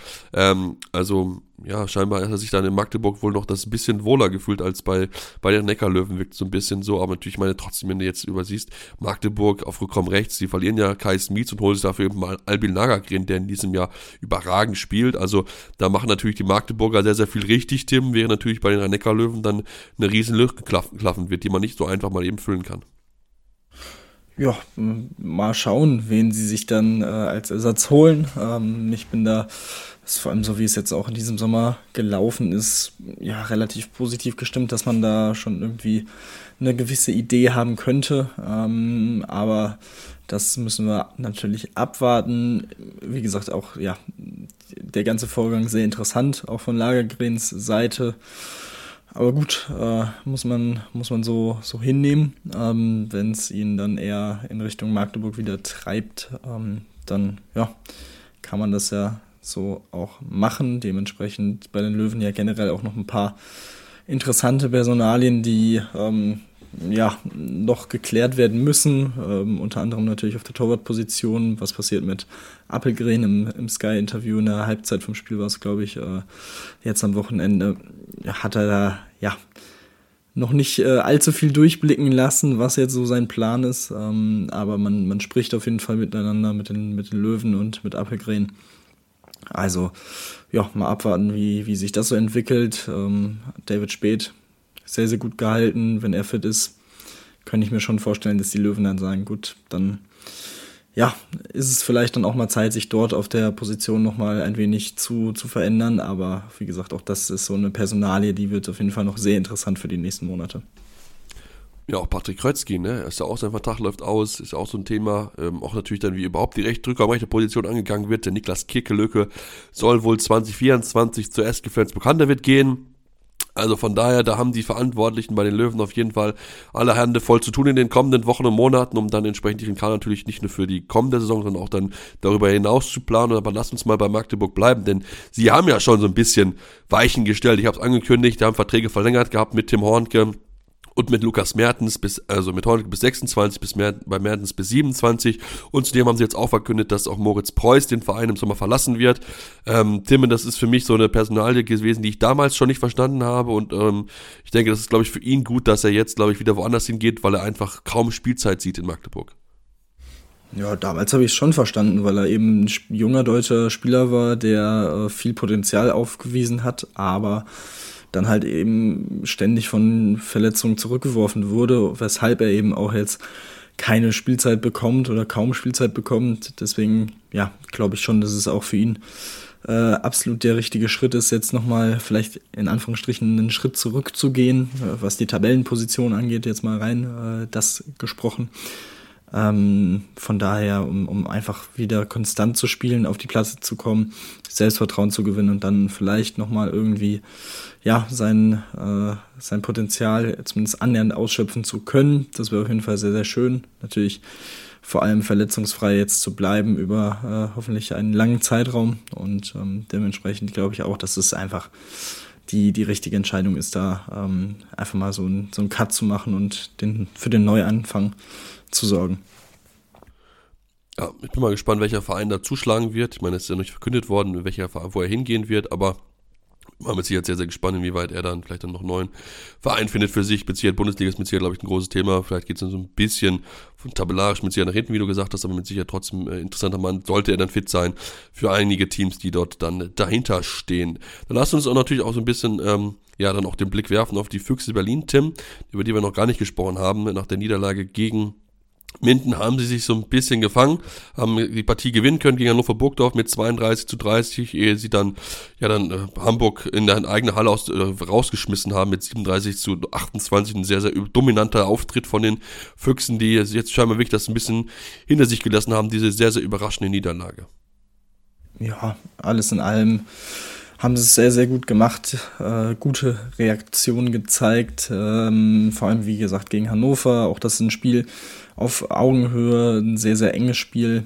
Scheinbar hat er sich dann in Magdeburg wohl noch das bisschen wohler gefühlt als bei den Neckarlöwen, wirkt so ein bisschen so, aber natürlich trotzdem, wenn du jetzt übersiehst, Magdeburg auf Rückraum rechts, die verlieren ja Kai Smietz und holen sich dafür eben mal Albin Lagergren, der in diesem Jahr überragend spielt, also da machen natürlich die Magdeburger sehr, sehr viel richtig, Tim, während natürlich bei den Neckarlöwen dann eine riesen Lücke klaffen wird, die man nicht so einfach mal eben füllen kann. Ja, mal schauen, wen sie sich dann als Ersatz holen. Ich bin da, vor allem so wie es jetzt auch in diesem Sommer gelaufen ist, ja relativ positiv gestimmt, dass man da schon irgendwie eine gewisse Idee haben könnte. Aber das müssen wir natürlich abwarten. Wie gesagt, auch ja der ganze Vorgang sehr interessant, auch von Lagergrens Seite. Aber gut, muss man so hinnehmen. Wenn es ihn dann eher in Richtung Magdeburg wieder treibt, dann ja, kann man das ja so auch machen. Dementsprechend bei den Löwen ja generell auch noch ein paar interessante Personalien, die noch geklärt werden müssen. Unter anderem natürlich auf der Torwartposition. Was passiert mit Appelgren im Sky-Interview in der Halbzeit vom Spiel war es, glaube ich, jetzt am Wochenende. Hat er da noch nicht allzu viel durchblicken lassen, was jetzt so sein Plan ist. Aber man spricht auf jeden Fall miteinander mit den Löwen und mit Appelgren. Also ja, mal abwarten, wie sich das so entwickelt. David Späth sehr, sehr gut gehalten. Wenn er fit ist, könnte ich mir schon vorstellen, dass die Löwen dann sagen, gut, dann ja, ist es vielleicht dann auch mal Zeit, sich dort auf der Position nochmal ein wenig zu verändern. Aber wie gesagt, auch das ist so eine Personalie, die wird auf jeden Fall noch sehr interessant für die nächsten Monate. Ja, auch Patrick Krötzky, ne? Ist ja auch, sein Vertrag läuft aus, ist ja auch so ein Thema. Auch natürlich dann, wie überhaupt die rechte Position angegangen wird. Der Niklas Kirkelöcke soll wohl 2024 zur SG Flensburg-Handewitt gehen. Also von daher, da haben die Verantwortlichen bei den Löwen auf jeden Fall alle Hände voll zu tun in den kommenden Wochen und Monaten, um dann entsprechend ihren Kader natürlich nicht nur für die kommende Saison, sondern auch dann darüber hinaus zu planen. Aber lasst uns mal bei Magdeburg bleiben, denn sie haben ja schon so ein bisschen Weichen gestellt. Ich habe es angekündigt, die haben Verträge verlängert gehabt mit Tim Hornke und mit Lukas Mertens mit Hornke bis 26, bei Mertens bis 27. Und zudem haben sie jetzt auch verkündet, dass auch Moritz Preuß den Verein im Sommer verlassen wird. Tim, das ist für mich so eine Personalie gewesen, die ich damals schon nicht verstanden habe. Und ich denke, das ist, glaube ich, für ihn gut, dass er jetzt, glaube ich, wieder woanders hingeht, weil er einfach kaum Spielzeit sieht in Magdeburg. Ja, damals habe ich es schon verstanden, weil er eben ein junger deutscher Spieler war, der viel Potenzial aufgewiesen hat, aber dann halt eben ständig von Verletzungen zurückgeworfen wurde, weshalb er eben auch jetzt keine Spielzeit bekommt oder kaum Spielzeit bekommt. Deswegen, ja, glaube ich schon, dass es auch für ihn absolut der richtige Schritt ist, jetzt nochmal vielleicht in Anführungsstrichen einen Schritt zurückzugehen, was die Tabellenposition angeht, jetzt mal rein das gesprochen. Von daher, um einfach wieder konstant zu spielen, auf die Plätze zu kommen, Selbstvertrauen zu gewinnen und dann vielleicht nochmal irgendwie ja sein Potenzial zumindest annähernd ausschöpfen zu können. Das wäre auf jeden Fall sehr, sehr schön. Natürlich vor allem verletzungsfrei jetzt zu bleiben über hoffentlich einen langen Zeitraum und dementsprechend glaube ich auch, dass es einfach die richtige Entscheidung ist, da einfach mal so einen Cut zu machen und für den Neuanfang zu sorgen. Ja, ich bin mal gespannt, welcher Verein da zuschlagen wird. Ich meine, es ist ja noch nicht verkündet worden, welcher Verein, wo er hingehen wird, aber ich bin mit Sicherheit sehr, sehr gespannt, inwieweit er dann vielleicht dann noch einen neuen Verein findet für sich. Mit Sicherheit Bundesliga ist mit Sicherheit, glaube ich, ein großes Thema. Vielleicht geht es dann so ein bisschen von tabellarisch mit Sicherheit nach hinten, wie du gesagt hast, aber mit Sicherheit trotzdem interessanter Mann, sollte er dann fit sein für einige Teams, die dort dann dahinter stehen. Dann lasst uns auch natürlich auch so ein bisschen dann auch den Blick werfen auf die Füchse Berlin, Tim, über die wir noch gar nicht gesprochen haben. Nach der Niederlage gegen Minden haben sie sich so ein bisschen gefangen, haben die Partie gewinnen können gegen Hannover Burgdorf mit 32-30, ehe sie dann Hamburg in der eigene Halle rausgeschmissen haben mit 37-28. Ein sehr, sehr dominanter Auftritt von den Füchsen, die jetzt scheinbar wirklich das ein bisschen hinter sich gelassen haben, diese sehr, sehr überraschende Niederlage. Ja, alles in allem haben sie es sehr, sehr gut gemacht, gute Reaktionen gezeigt, vor allem wie gesagt gegen Hannover, auch das ist ein Spiel auf Augenhöhe, ein sehr, sehr enges Spiel,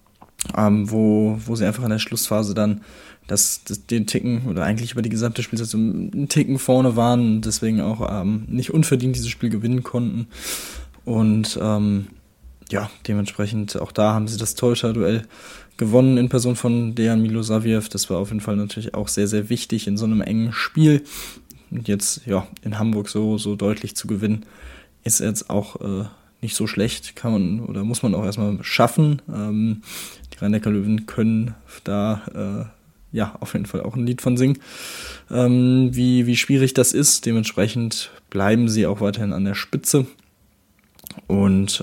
wo sie einfach in der Schlussphase dann den Ticken oder eigentlich über die gesamte Spielzeit so einen Ticken vorne waren und deswegen auch nicht unverdient dieses Spiel gewinnen konnten und dementsprechend auch da haben sie das Torhüter-Duell gewonnen in Person von Dejan Milosavljev. Das war auf jeden Fall natürlich auch sehr, sehr wichtig in so einem engen Spiel. Und jetzt in Hamburg so deutlich zu gewinnen, ist jetzt auch nicht so schlecht. Muss man auch erstmal schaffen. Die Rhein-Neckar-Löwen können da auf jeden Fall auch ein Lied von singen, wie schwierig das ist. Dementsprechend bleiben sie auch weiterhin an der Spitze. Und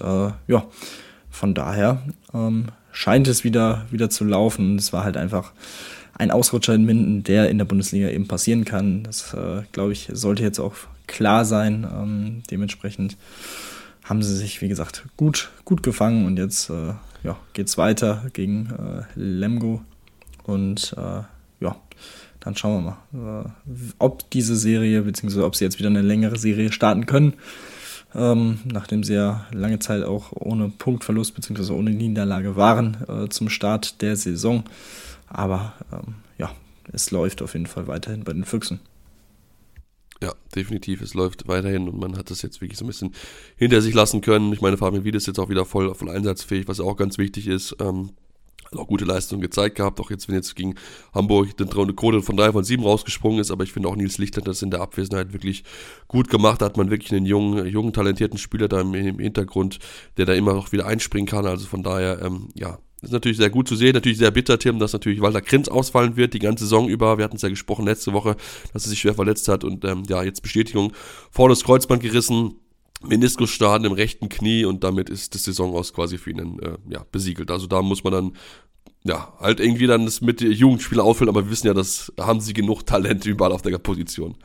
von daher scheint es wieder zu laufen. Es war halt einfach ein Ausrutscher in Minden, der in der Bundesliga eben passieren kann. Das, glaube ich, sollte jetzt auch klar sein. Dementsprechend haben sie sich, wie gesagt, gut gefangen und jetzt geht's weiter gegen Lemgo und dann schauen wir mal, ob diese Serie, beziehungsweise ob sie jetzt wieder eine längere Serie starten können, nachdem sie ja lange Zeit auch ohne Punktverlust beziehungsweise ohne Niederlage waren zum Start der Saison. Aber es läuft auf jeden Fall weiterhin bei den Füchsen. Ja, definitiv, es läuft weiterhin und man hat das jetzt wirklich so ein bisschen hinter sich lassen können. Ich meine, Fabian Wiede ist jetzt auch wieder voll einsatzfähig, was auch ganz wichtig ist. Hat auch gute Leistungen gezeigt gehabt, auch jetzt, wenn jetzt gegen Hamburg eine Quote von 3 von 7 rausgesprungen ist, aber ich finde auch Nils Lichter das in der Abwesenheit wirklich gut gemacht. Da hat man wirklich einen jungen talentierten Spieler da im Hintergrund, der da immer noch wieder einspringen kann, also von daher, ist natürlich sehr gut zu sehen, natürlich sehr bitter, Tim, dass natürlich Walter Krinz ausfallen wird, die ganze Saison über. Wir hatten es ja gesprochen letzte Woche, dass er sich schwer verletzt hat und jetzt Bestätigung, vorne das Kreuzband gerissen, Meniskusschaden im rechten Knie und damit ist das Saison aus quasi für ihn besiegelt. Also da muss man dann halt irgendwie dann das mit Jugendspielern auffüllen, aber wir wissen ja, das haben sie genug Talent überall auf der Position.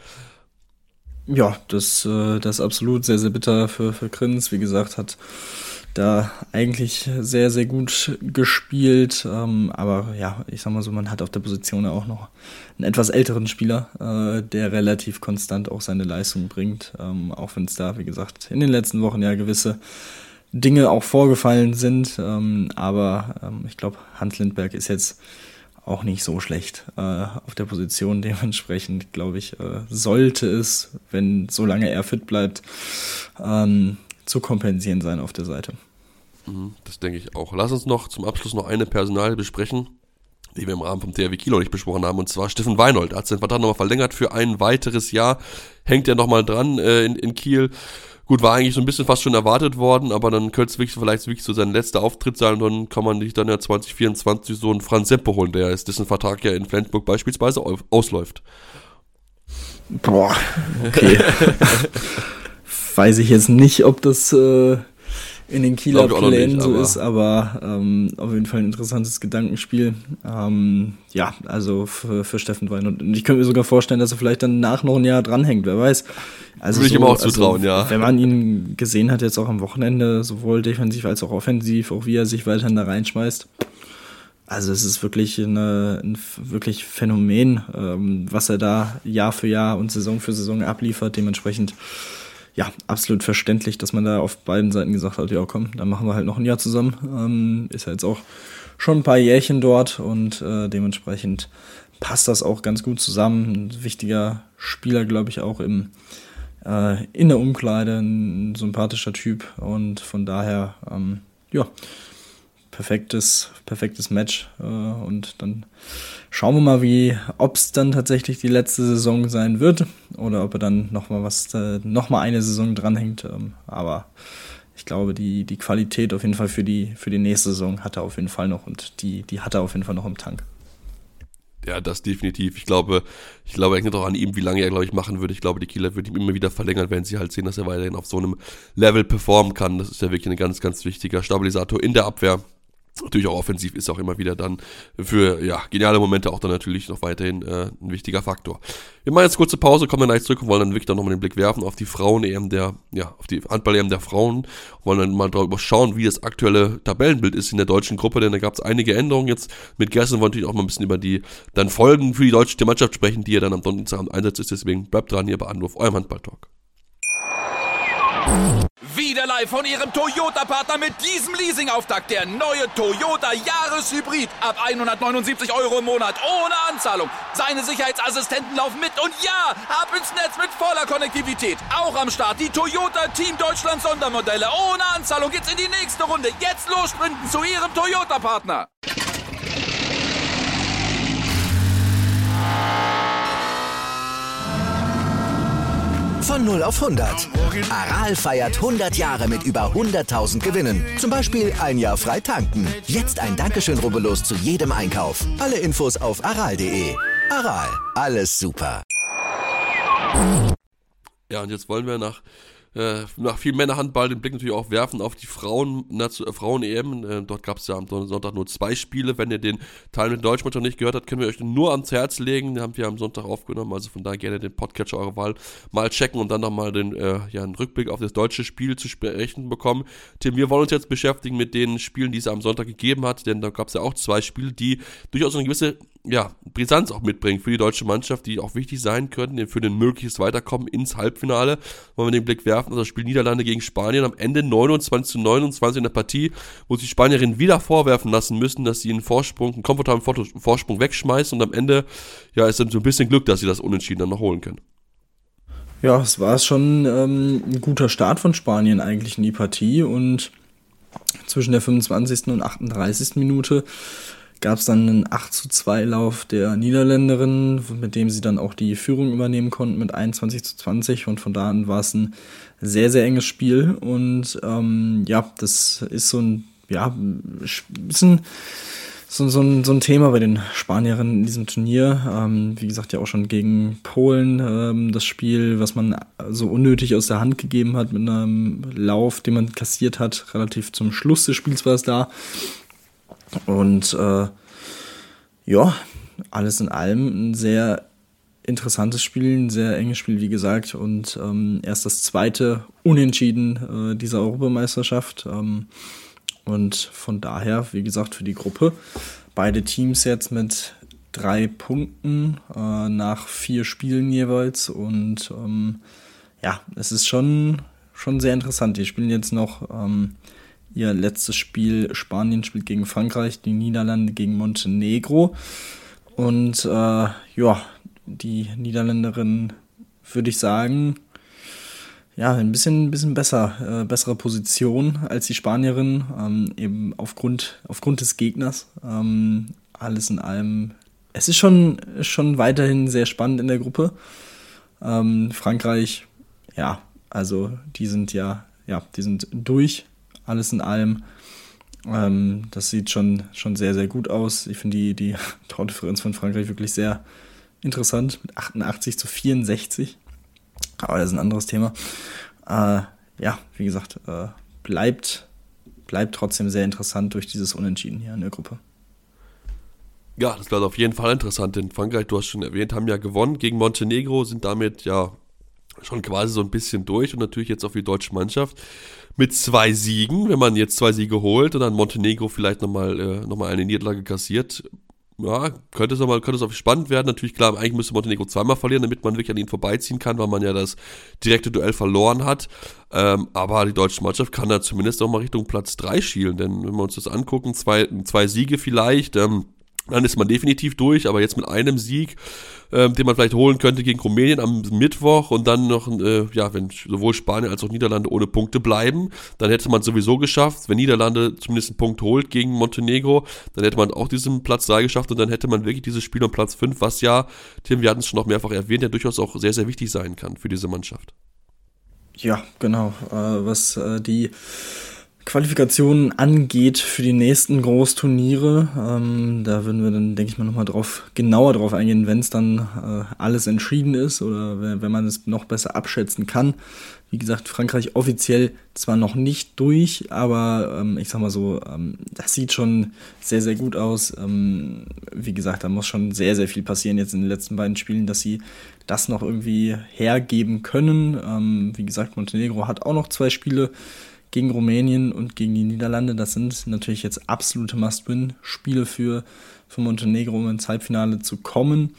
Ja, das ist absolut sehr, sehr bitter für Krinz. Wie gesagt, hat da eigentlich sehr, sehr gut gespielt, aber ja, ich sag mal so, man hat auf der Position ja auch noch einen etwas älteren Spieler, der relativ konstant auch seine Leistung bringt, auch wenn es da, wie gesagt, in den letzten Wochen ja gewisse Dinge auch vorgefallen sind, aber ich glaube, Hans Lindberg ist jetzt auch nicht so schlecht auf der Position, dementsprechend glaube ich, sollte es, wenn solange er fit bleibt, zu kompensieren sein auf der Seite. Das denke ich auch. Lass uns noch zum Abschluss noch eine Personalie besprechen, die wir im Rahmen vom THW Kiel noch nicht besprochen haben, und zwar Steffen Weinold. Er hat seinen Vertrag nochmal verlängert für ein weiteres Jahr, hängt ja nochmal dran in Kiel. Gut, war eigentlich so ein bisschen fast schon erwartet worden, aber dann könnte es vielleicht so sein letzter Auftritt sein und dann kann man sich dann ja 2024 so einen Franz Sempe holen, dessen Vertrag ja in Flensburg beispielsweise ausläuft. Boah, okay. Weiß ich jetzt nicht, ob das in den Kieler Plänen so ist, aber auf jeden Fall ein interessantes Gedankenspiel. Also für Steffen Weinold. Und ich könnte mir sogar vorstellen, dass er vielleicht danach noch ein Jahr dranhängt, wer weiß. Also würde ich ihm auch zutrauen, ja. Wenn man ihn gesehen hat, jetzt auch am Wochenende, sowohl defensiv als auch offensiv, auch wie er sich weiterhin da reinschmeißt. Also es ist wirklich ein wirklich Phänomen, was er da Jahr für Jahr und Saison für Saison abliefert. Dementsprechend absolut verständlich, dass man da auf beiden Seiten gesagt hat, ja komm, dann machen wir halt noch ein Jahr zusammen. Ist ja jetzt auch schon ein paar Jährchen dort und dementsprechend passt das auch ganz gut zusammen. Ein wichtiger Spieler, glaube ich, auch in der Umkleide, ein sympathischer Typ und von daher, perfektes Match und dann schauen wir mal, ob es dann tatsächlich die letzte Saison sein wird oder ob er dann noch mal eine Saison dranhängt. Aber ich glaube, die Qualität auf jeden Fall für die nächste Saison hat er auf jeden Fall noch und die hat er auf jeden Fall noch im Tank. Ja, das definitiv. Ich glaube, hängt auch an ihm, wie lange er, glaube ich, machen würde. Ich glaube, die Kieler würden ihm immer wieder verlängern, wenn sie halt sehen, dass er weiterhin auf so einem Level performen kann. Das ist ja wirklich ein ganz, ganz wichtiger Stabilisator in der Abwehr. Natürlich auch offensiv ist auch immer wieder dann für geniale Momente auch dann natürlich noch weiterhin ein wichtiger Faktor. Wir machen jetzt kurze Pause, kommen dann gleich zurück und wollen dann wirklich dann nochmal den Blick werfen auf die Frauen-EM auf die Handball-EM der Frauen, wollen dann mal darüber schauen, wie das aktuelle Tabellenbild ist in der deutschen Gruppe, denn da gab es einige Änderungen jetzt. Mit Gersten wollen wir natürlich auch mal ein bisschen über die dann Folgen für die deutsche Mannschaft sprechen, die ja dann am Donnerstag im Einsatz ist, deswegen bleibt dran hier bei Anruf, eurem Handball-Talk. Wieder live von Ihrem Toyota-Partner mit diesem Leasing-Auftakt. Der neue Toyota Jahreshybrid. Ab 179 € im Monat. Ohne Anzahlung. Seine Sicherheitsassistenten laufen mit. Und ja, ab ins Netz mit voller Konnektivität. Auch am Start die Toyota Team Deutschland Sondermodelle. Ohne Anzahlung geht's in die nächste Runde. Jetzt los sprinten zu Ihrem Toyota-Partner. Von 0 auf 100. Aral feiert 100 Jahre mit über 100.000 Gewinnen. Zum Beispiel ein Jahr frei tanken. Jetzt ein Dankeschön, rubbellos zu jedem Einkauf. Alle Infos auf aral.de. Aral, alles super. Ja, und jetzt wollen wir nach nach viel Männerhandball den Blick natürlich auch werfen auf die Frauen-EM. Dort gab es ja am Sonntag nur 2 Spiele. Wenn ihr den Teil mit Deutschland noch nicht gehört habt, können wir euch nur ans Herz legen. Den haben wir am Sonntag aufgenommen. Also von daher gerne den Podcatcher eurer Wahl mal checken und dann nochmal einen Rückblick auf das deutsche Spiel zu sprechen bekommen. Tim, wir wollen uns jetzt beschäftigen mit den Spielen, die es am Sonntag gegeben hat, denn da gab es ja auch 2 Spiele, die durchaus eine gewisse Brisanz auch mitbringen für die deutsche Mannschaft, die auch wichtig sein könnten für ein mögliches Weiterkommen ins Halbfinale. Wollen wir den Blick werfen, also das Spiel Niederlande gegen Spanien am Ende 29:29 in der Partie, wo sich die Spanierinnen wieder vorwerfen lassen müssen, dass sie einen komfortablen Vorsprung wegschmeißen und am Ende ist dann so ein bisschen Glück, dass sie das Unentschieden dann noch holen können. Ja, es war schon ein guter Start von Spanien eigentlich in die Partie und zwischen der 25. und 38. Minute gab es dann einen 8:2 der Niederländerinnen, mit dem sie dann auch die Führung übernehmen konnten mit 21:20 und von da an war es ein sehr, sehr enges Spiel und das ist so ein Thema bei den Spanierinnen in diesem Turnier. Wie gesagt, ja auch schon gegen Polen das Spiel, was man so unnötig aus der Hand gegeben hat mit einem Lauf, den man kassiert hat, relativ zum Schluss des Spiels war es da. Und alles in allem ein sehr interessantes Spiel, ein sehr enges Spiel, wie gesagt, und erst das zweite Unentschieden dieser Europameisterschaft. Und von daher, wie gesagt, für die Gruppe, beide Teams jetzt mit 3 Punkten nach 4 Spielen jeweils. Und es ist schon sehr interessant. Die spielen jetzt noch ihr letztes Spiel. Spanien spielt gegen Frankreich, die Niederlande gegen Montenegro. Und die Niederländerinnen, würde ich sagen, ein bisschen bessere Position als die Spanierin, eben aufgrund des Gegners. Alles in allem, es ist schon weiterhin sehr spannend in der Gruppe. Frankreich, die sind durch. Alles in allem, das sieht schon sehr, sehr gut aus. Ich finde die Tordifferenz von Frankreich wirklich sehr interessant, mit 88:64. Aber das ist ein anderes Thema. Wie gesagt, bleibt trotzdem sehr interessant durch dieses Unentschieden hier in der Gruppe. Ja, das bleibt auf jeden Fall interessant, denn Frankreich, du hast schon erwähnt, haben ja gewonnen gegen Montenegro, sind damit schon quasi so ein bisschen durch und natürlich jetzt auch für die deutsche Mannschaft mit 2 Siegen, wenn man jetzt 2 Siege holt und dann Montenegro vielleicht nochmal eine Niederlage kassiert, könnte es auch spannend werden. Natürlich, klar, eigentlich müsste Montenegro 2-mal verlieren, damit man wirklich an ihnen vorbeiziehen kann, weil man ja das direkte Duell verloren hat. Aber die deutsche Mannschaft kann da zumindest auch mal Richtung Platz 3 schielen, denn wenn wir uns das angucken, 2 Siege vielleicht, dann ist man definitiv durch, aber jetzt mit einem Sieg, den man vielleicht holen könnte gegen Rumänien am Mittwoch und dann noch, wenn sowohl Spanien als auch Niederlande ohne Punkte bleiben, dann hätte man es sowieso geschafft. Wenn Niederlande zumindest einen Punkt holt gegen Montenegro, dann hätte man auch diesen Platz 3 geschafft und dann hätte man wirklich dieses Spiel um Platz 5, was Tim, wir hatten es schon noch mehrfach erwähnt, ja durchaus auch sehr, sehr wichtig sein kann für diese Mannschaft. Ja, genau. Was die Qualifikationen angeht für die nächsten Großturniere. Da würden wir dann, denke ich mal, nochmal genauer drauf eingehen, wenn es dann alles entschieden ist oder wenn man es noch besser abschätzen kann. Wie gesagt, Frankreich offiziell zwar noch nicht durch, aber ich sag mal so, das sieht schon sehr, sehr gut aus. Wie gesagt, da muss schon sehr, sehr viel passieren jetzt in den letzten beiden Spielen, dass sie das noch irgendwie hergeben können. Wie gesagt, Montenegro hat auch noch 2 Spiele gegen Rumänien und gegen die Niederlande. Das sind natürlich jetzt absolute Must-Win-Spiele für Montenegro, um ins Halbfinale zu kommen.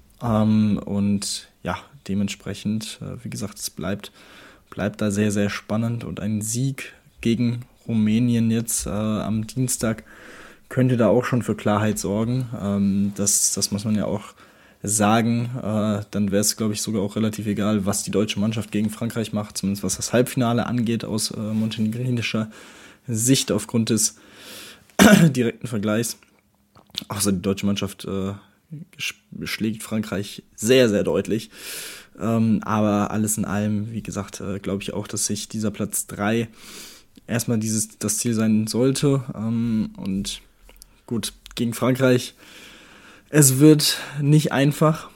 Und dementsprechend, wie gesagt, es bleibt da sehr, sehr spannend und ein Sieg gegen Rumänien jetzt am Dienstag könnte da auch schon für Klarheit sorgen. Das muss man ja auch sagen, dann wäre es, glaube ich, sogar auch relativ egal, was die deutsche Mannschaft gegen Frankreich macht, zumindest was das Halbfinale angeht, aus montenegrinischer Sicht aufgrund des direkten Vergleichs. Also die deutsche Mannschaft schlägt Frankreich sehr, sehr deutlich. Aber alles in allem, wie gesagt, glaube ich auch, dass sich dieser Platz 3 erstmal das Ziel sein sollte. Und gut, gegen Frankreich, es wird nicht einfach.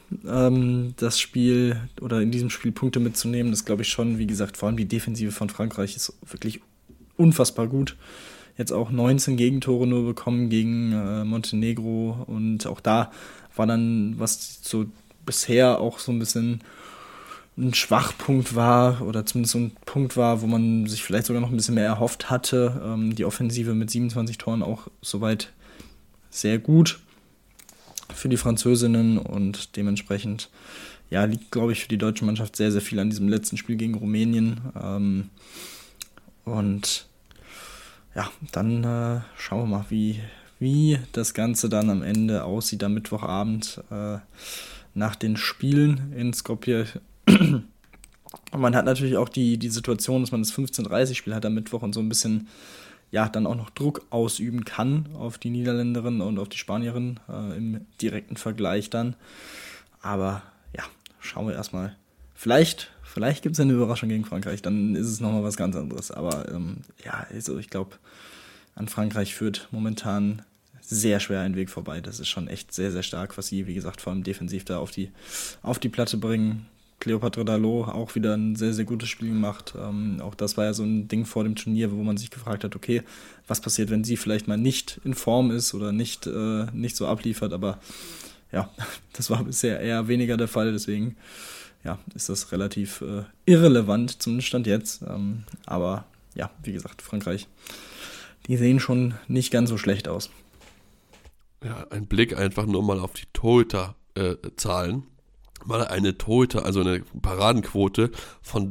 das Spiel oder in diesem Spiel Punkte mitzunehmen. Das glaube ich schon. Wie gesagt, vor allem die Defensive von Frankreich ist wirklich unfassbar gut. Jetzt auch 19 Gegentore nur bekommen gegen Montenegro und auch da war dann, was so bisher auch so ein bisschen ein Schwachpunkt war oder zumindest so ein Punkt war, wo man sich vielleicht sogar noch ein bisschen mehr erhofft hatte. Die Offensive mit 27 Toren auch soweit sehr gut für die Französinnen und dementsprechend liegt, glaube ich, für die deutsche Mannschaft sehr, sehr viel an diesem letzten Spiel gegen Rumänien. Und ja, dann schauen wir mal, wie das Ganze dann am Ende aussieht am Mittwochabend nach den Spielen in Skopje. Und man hat natürlich auch die Situation, dass man das 15:30-Spiel hat am Mittwoch und so ein bisschen dann auch noch Druck ausüben kann auf die Niederländerinnen und auf die Spanierinnen im direkten Vergleich dann. Aber schauen wir erstmal. Vielleicht gibt es eine Überraschung gegen Frankreich, dann ist es nochmal was ganz anderes. Aber also ich glaube, an Frankreich führt momentan sehr schwer ein Weg vorbei. Das ist schon echt sehr, sehr stark, was sie, wie gesagt, vor allem defensiv da auf die Platte bringen. Cléopatre Dalot auch wieder ein sehr, sehr gutes Spiel gemacht. Auch das war ja so ein Ding vor dem Turnier, wo man sich gefragt hat, okay, was passiert, wenn sie vielleicht mal nicht in Form ist oder nicht so abliefert. Aber das war bisher eher weniger der Fall, deswegen ist das relativ irrelevant, zumindest Stand jetzt. Aber wie gesagt, Frankreich, die sehen schon nicht ganz so schlecht aus. Ja, ein Blick einfach nur mal auf die Torhüter-Zahlen. Mal eine also eine Paradenquote von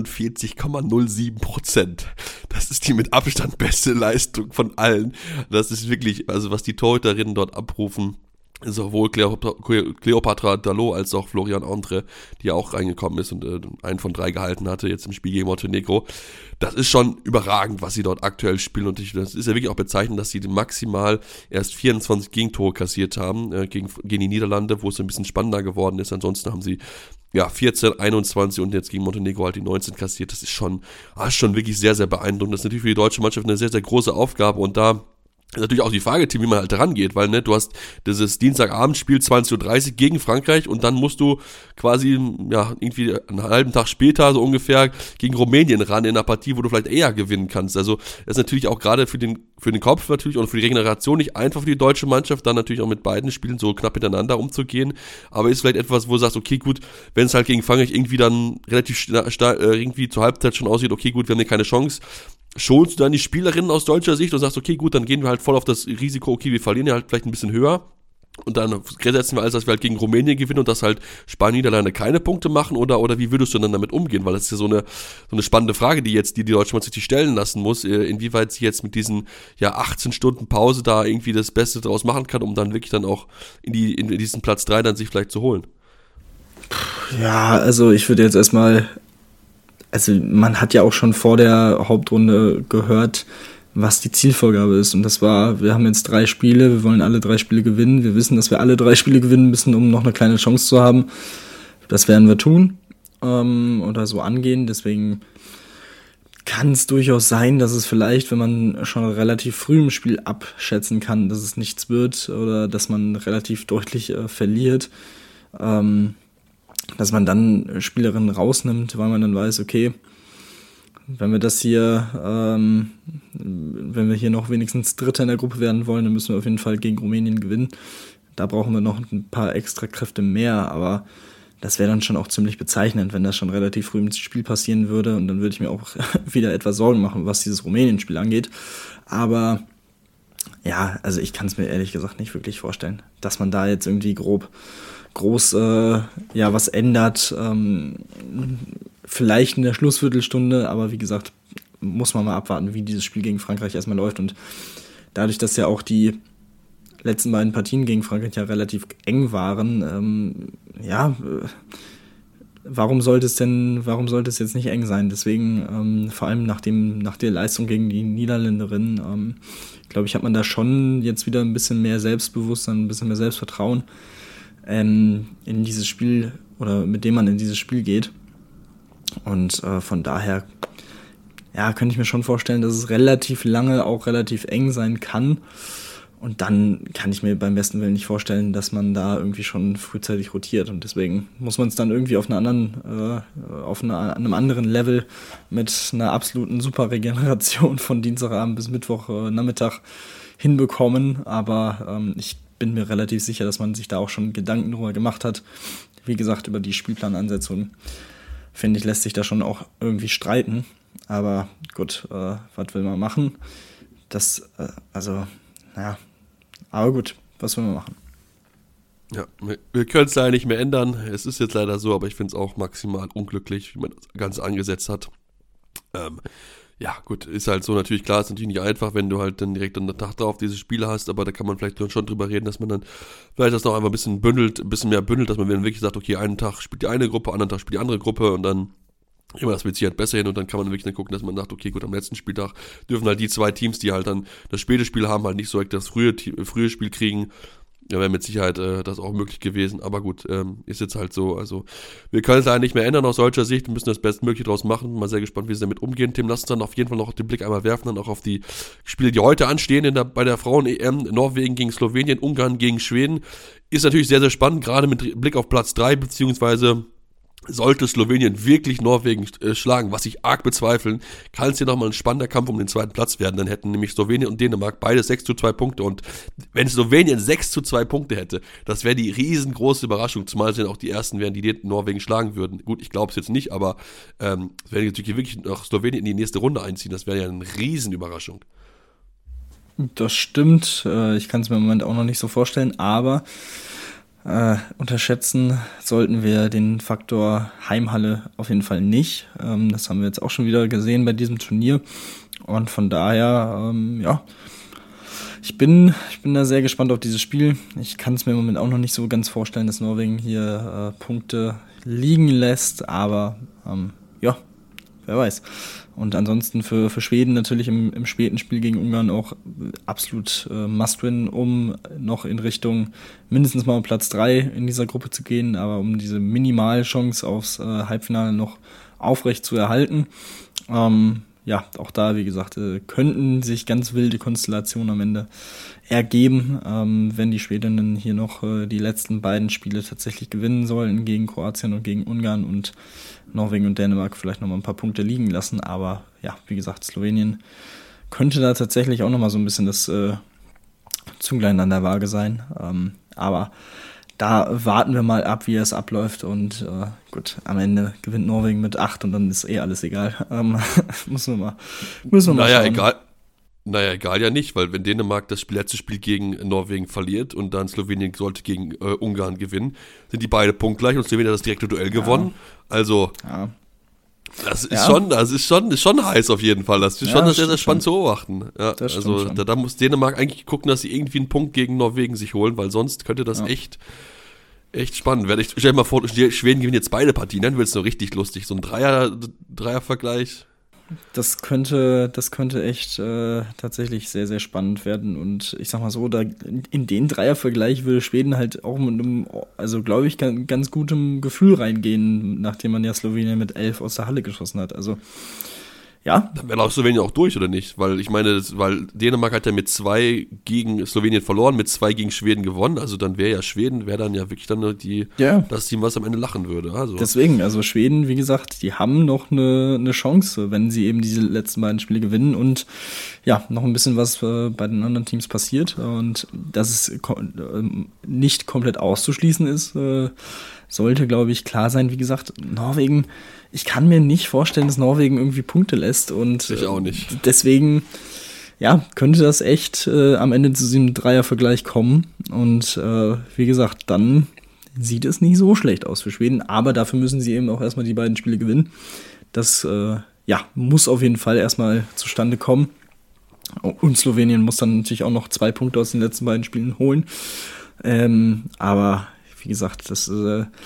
43,07%. Das ist die mit Abstand beste Leistung von allen. Das ist wirklich, also was die Torhüterinnen dort abrufen, sowohl Cléopatre Dalot als auch Florian Andre, die ja auch reingekommen ist und einen von 3 gehalten hatte, jetzt im Spiel gegen Montenegro. Das ist schon überragend, was sie dort aktuell spielen und das ist ja wirklich auch bezeichnend, dass sie maximal erst 24 Gegentore kassiert haben gegen die Niederlande, wo es ein bisschen spannender geworden ist. Ansonsten haben sie 14, 21 und jetzt gegen Montenegro halt die 19 kassiert. Das ist schon wirklich sehr, sehr beeindruckend. Das ist natürlich für die deutsche Mannschaft eine sehr, sehr große Aufgabe und da ist natürlich auch die Frage, Tim, wie man halt rangeht, weil du hast dieses Dienstagabendspiel 20:30 Uhr gegen Frankreich und dann musst du quasi irgendwie einen halben Tag später so ungefähr gegen Rumänien ran in einer Partie, wo du vielleicht eher gewinnen kannst. Also das ist natürlich auch gerade für den Kopf natürlich und für die Regeneration nicht einfach für die deutsche Mannschaft, dann natürlich auch mit beiden Spielen so knapp miteinander umzugehen, aber ist vielleicht etwas, wo du sagst, okay gut, wenn es halt gegen Frankreich irgendwie dann relativ irgendwie zur Halbzeit schon aussieht, okay gut, wir haben hier keine Chance, schonst du dann die Spielerinnen aus deutscher Sicht und sagst, okay, gut, dann gehen wir halt voll auf das Risiko, okay, wir verlieren ja halt vielleicht ein bisschen höher und dann setzen wir alles, dass wir halt gegen Rumänien gewinnen und dass halt Spanien, Niederlande keine Punkte machen oder wie würdest du dann damit umgehen? Weil das ist ja so eine spannende Frage, die deutsche Mannschaft sich stellen lassen muss, inwieweit sie jetzt mit diesen 18 Stunden Pause da irgendwie das Beste draus machen kann, um dann wirklich dann auch in diesen Platz 3 dann sich vielleicht zu holen. Ja, also ich würde jetzt erstmal, also man hat ja auch schon vor der Hauptrunde gehört, was die Zielvorgabe ist. Und das war, wir haben jetzt 3 Spiele, wir wollen alle 3 Spiele gewinnen. Wir wissen, dass wir alle 3 Spiele gewinnen müssen, um noch eine kleine Chance zu haben. Das werden wir tun oder so angehen. Deswegen kann es durchaus sein, dass es vielleicht, wenn man schon relativ früh im Spiel abschätzen kann, dass es nichts wird oder dass man relativ deutlich verliert, dass man dann Spielerinnen rausnimmt, weil man dann weiß, okay, wenn wir das hier, wenn wir hier noch wenigstens Dritter in der Gruppe werden wollen, dann müssen wir auf jeden Fall gegen Rumänien gewinnen. Da brauchen wir noch ein paar extra Kräfte mehr, aber das wäre dann schon auch ziemlich bezeichnend, wenn das schon relativ früh im Spiel passieren würde und dann würde ich mir auch wieder etwas Sorgen machen, was dieses Rumänien-Spiel angeht. Aber also ich kann es mir ehrlich gesagt nicht wirklich vorstellen, dass man da jetzt irgendwie groß was ändert, vielleicht in der Schlussviertelstunde, aber wie gesagt, muss man mal abwarten, wie dieses Spiel gegen Frankreich erstmal läuft und dadurch, dass ja auch die letzten beiden Partien gegen Frankreich ja relativ eng waren, warum sollte es jetzt nicht eng sein? Deswegen, vor allem nach der Leistung gegen die Niederländerinnen, glaube ich, hat man da schon jetzt wieder ein bisschen mehr Selbstbewusstsein, ein bisschen mehr Selbstvertrauen in dieses Spiel oder mit dem man in dieses Spiel geht. Und von daher könnte ich mir schon vorstellen, dass es relativ lange auch relativ eng sein kann. Und dann kann ich mir beim besten Willen nicht vorstellen, dass man da irgendwie schon frühzeitig rotiert. Und deswegen muss man es dann irgendwie auf einem anderen Level mit einer absoluten Superregeneration von Dienstagabend bis Mittwochnachmittag hinbekommen. Aber ich bin mir relativ sicher, dass man sich da auch schon Gedanken drüber gemacht hat. Wie gesagt, über die Spielplanansetzung, finde ich, lässt sich da schon auch irgendwie streiten. Aber gut, was will man machen? Aber gut, was will man machen? Ja, wir können es leider nicht mehr ändern. Es ist jetzt leider so, aber ich finde es auch maximal unglücklich, wie man das Ganze angesetzt hat. Ja, gut, ist halt so, natürlich klar, ist natürlich nicht einfach, wenn du halt dann direkt an der Tag drauf diese Spiele hast, aber da kann man vielleicht schon drüber reden, dass man dann vielleicht das noch einfach ein bisschen mehr bündelt, dass man wirklich sagt, okay, einen Tag spielt die eine Gruppe, anderen Tag spielt die andere Gruppe und dann immer das bezieht halt besser hin und dann kann man wirklich dann gucken, dass man sagt, okay, gut, am letzten Spieltag dürfen halt die 2 Teams, die halt dann das späte Spiel haben, halt nicht so direkt das frühe Spiel kriegen. Ja, wäre mit Sicherheit das auch möglich gewesen, aber gut, ist jetzt halt so, also wir können es leider nicht mehr ändern aus deutscher Sicht, wir müssen das Bestmögliche draus machen, mal sehr gespannt, wie sie damit umgehen. Tim, lass uns dann auf jeden Fall noch den Blick einmal werfen, dann auch auf die Spiele, die heute anstehen bei der Frauen-EM, Norwegen gegen Slowenien, Ungarn gegen Schweden, ist natürlich sehr, sehr spannend, gerade mit Blick auf Platz 3, beziehungsweise sollte Slowenien wirklich Norwegen schlagen, was ich arg bezweifeln, kann es hier nochmal ein spannender Kampf um den 2. Platz werden. Dann hätten nämlich Slowenien und Dänemark beide 6:2 Punkte. Und wenn Slowenien 6:2 Punkte hätte, das wäre die riesengroße Überraschung, zumal es dann auch die ersten wären, die Norwegen schlagen würden. Gut, ich glaube es jetzt nicht, aber wenn die natürlich wirklich nach Slowenien in die nächste Runde einziehen, das wäre ja eine Riesenüberraschung. Das stimmt. Ich kann es mir im Moment auch noch nicht so vorstellen, aber unterschätzen sollten wir den Faktor Heimhalle auf jeden Fall nicht. Das haben wir jetzt auch schon wieder gesehen bei diesem Turnier. Und von daher, ich bin da sehr gespannt auf dieses Spiel. Ich kann es mir im Moment auch noch nicht so ganz vorstellen, dass Norwegen hier Punkte liegen lässt. Aber wer weiß. Und ansonsten für Schweden natürlich im späten Spiel gegen Ungarn auch absolut Must-Win, um noch in Richtung mindestens mal Platz 3 in dieser Gruppe zu gehen, aber um diese Minimalchance aufs Halbfinale noch aufrecht zu erhalten. Auch da, wie gesagt, könnten sich ganz wilde Konstellationen am Ende ergeben, wenn die Schwedinnen hier noch die letzten beiden Spiele tatsächlich gewinnen sollten, gegen Kroatien und gegen Ungarn und Norwegen und Dänemark vielleicht nochmal ein paar Punkte liegen lassen. Aber ja, wie gesagt, Slowenien könnte da tatsächlich auch nochmal so ein bisschen das Zünglein an der Waage sein. Aber da warten wir mal ab, wie es abläuft und gut, am Ende gewinnt Norwegen mit 8 und dann ist alles egal. Müssen wir mal schauen. Egal ja nicht, weil wenn Dänemark das letzte Spiel gegen Norwegen verliert und dann Slowenien sollte gegen Ungarn gewinnen, sind die beide punktgleich und Slowenien hat das direkte Duell gewonnen. Also das ist schon heiß auf jeden Fall. Das ist schon sehr, sehr spannend zu beobachten. Ja, also da muss Dänemark eigentlich gucken, dass sie irgendwie einen Punkt gegen Norwegen sich holen, weil sonst könnte das echt spannend werden. Ich stell dir mal vor, Schweden gewinnen jetzt beide Partien, dann wird es noch richtig lustig. So ein Dreiervergleich. Das könnte echt tatsächlich sehr, sehr spannend werden. Und ich sag mal so, da in den Dreiervergleich würde Schweden halt auch mit einem, also glaube ich, ganz gutem Gefühl reingehen, nachdem man ja Slowenien mit 11 aus der Halle geschossen hat. Also ja. Dann wäre auch Slowenien auch durch, oder nicht? Weil ich meine, weil Dänemark hat ja mit 2 gegen Slowenien verloren, mit 2 gegen Schweden gewonnen. Also dann wäre ja Schweden, dann ja wirklich dann das Team, was am Ende lachen würde. Also. Deswegen, also Schweden, wie gesagt, die haben noch eine Chance, wenn sie eben diese letzten beiden Spiele gewinnen und ja, noch ein bisschen was bei den anderen Teams passiert. Und dass es nicht komplett auszuschließen ist, sollte, glaube ich, klar sein. Wie gesagt, Norwegen, ich kann mir nicht vorstellen, dass Norwegen irgendwie Punkte lässt. Und ich auch nicht. Deswegen, ja, könnte das echt am Ende zu diesem Dreiervergleich kommen. Und wie gesagt, dann sieht es nicht so schlecht aus für Schweden. Aber dafür müssen sie eben auch erstmal die beiden Spiele gewinnen. Das muss auf jeden Fall erstmal zustande kommen. Und Slowenien muss dann natürlich auch noch 2 Punkte aus den letzten beiden Spielen holen. Aber wie gesagt,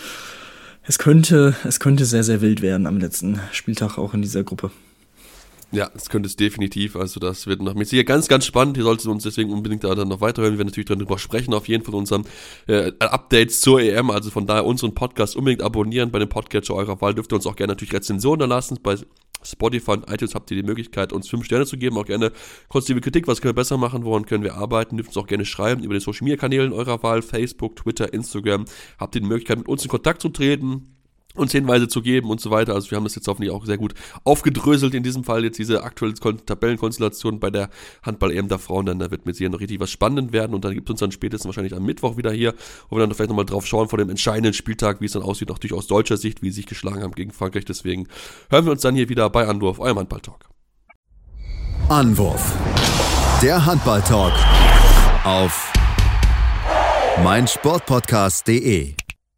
es könnte sehr, sehr wild werden am letzten Spieltag auch in dieser Gruppe. Ja, das könnte es definitiv, also das wird noch mit sicher ganz, ganz spannend, ihr solltet uns deswegen unbedingt da dann noch weiterhören, wir werden natürlich darüber sprechen, auf jeden Fall unseren Updates zur EM, also von daher unseren Podcast unbedingt abonnieren, bei dem Podcatcher eurer Wahl dürft ihr uns auch gerne natürlich Rezensionen da lassen, bei Spotify und iTunes habt ihr die Möglichkeit, uns 5 Sterne zu geben, auch gerne konstruktive Kritik, was können wir besser machen, woran können wir arbeiten, dürft uns auch gerne schreiben über die Social Media Kanälen eurer Wahl, Facebook, Twitter, Instagram, habt ihr die Möglichkeit, mit uns in Kontakt zu treten, uns Hinweise zu geben und so weiter. Also wir haben das jetzt hoffentlich auch sehr gut aufgedröselt in diesem Fall, jetzt diese aktuelle Tabellenkonstellation bei der Handball-EM der Frauen, dann da wird mit sicher noch richtig was spannend werden und dann gibt es uns dann spätestens wahrscheinlich am Mittwoch wieder hier, wo wir dann vielleicht nochmal drauf schauen vor dem entscheidenden Spieltag, wie es dann aussieht, auch durch aus deutscher Sicht, wie sie sich geschlagen haben gegen Frankreich. Deswegen hören wir uns dann hier wieder bei Anwurf, eurem Handball-Talk. Anwurf, der Handball-Talk auf meinsportpodcast.de.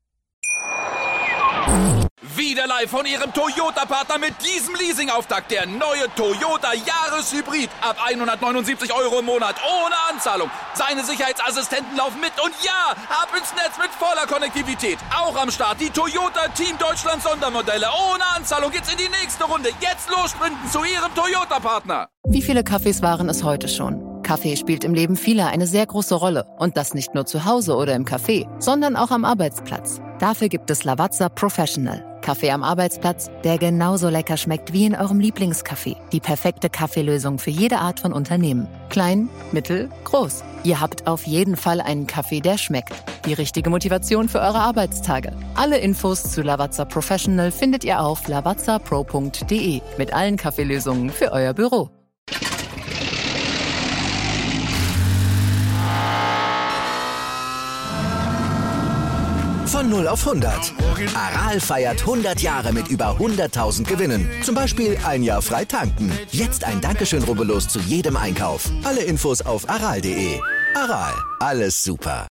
Wieder live von Ihrem Toyota-Partner mit diesem Leasing-Auftakt. Der neue Toyota Jahreshybrid. Ab 179 € im Monat. Ohne Anzahlung. Seine Sicherheitsassistenten laufen mit. Und ja, ab ins Netz mit voller Konnektivität. Auch am Start die Toyota Team Deutschland Sondermodelle. Ohne Anzahlung geht's in die nächste Runde. Jetzt los sprinten zu Ihrem Toyota-Partner. Wie viele Kaffees waren es heute schon? Kaffee spielt im Leben vieler eine sehr große Rolle. Und das nicht nur zu Hause oder im Café, sondern auch am Arbeitsplatz. Dafür gibt es Lavazza Professional. Kaffee am Arbeitsplatz, der genauso lecker schmeckt wie in eurem Lieblingscafé. Die perfekte Kaffeelösung für jede Art von Unternehmen. Klein, mittel, groß. Ihr habt auf jeden Fall einen Kaffee, der schmeckt. Die richtige Motivation für eure Arbeitstage. Alle Infos zu Lavazza Professional findet ihr auf lavazzapro.de. Mit allen Kaffeelösungen für euer Büro. Von 0 auf 100. Aral feiert 100 Jahre mit über 100.000 Gewinnen. Zum Beispiel ein Jahr frei tanken. Jetzt ein Dankeschön, rubbellos zu jedem Einkauf. Alle Infos auf aral.de. Aral, alles super.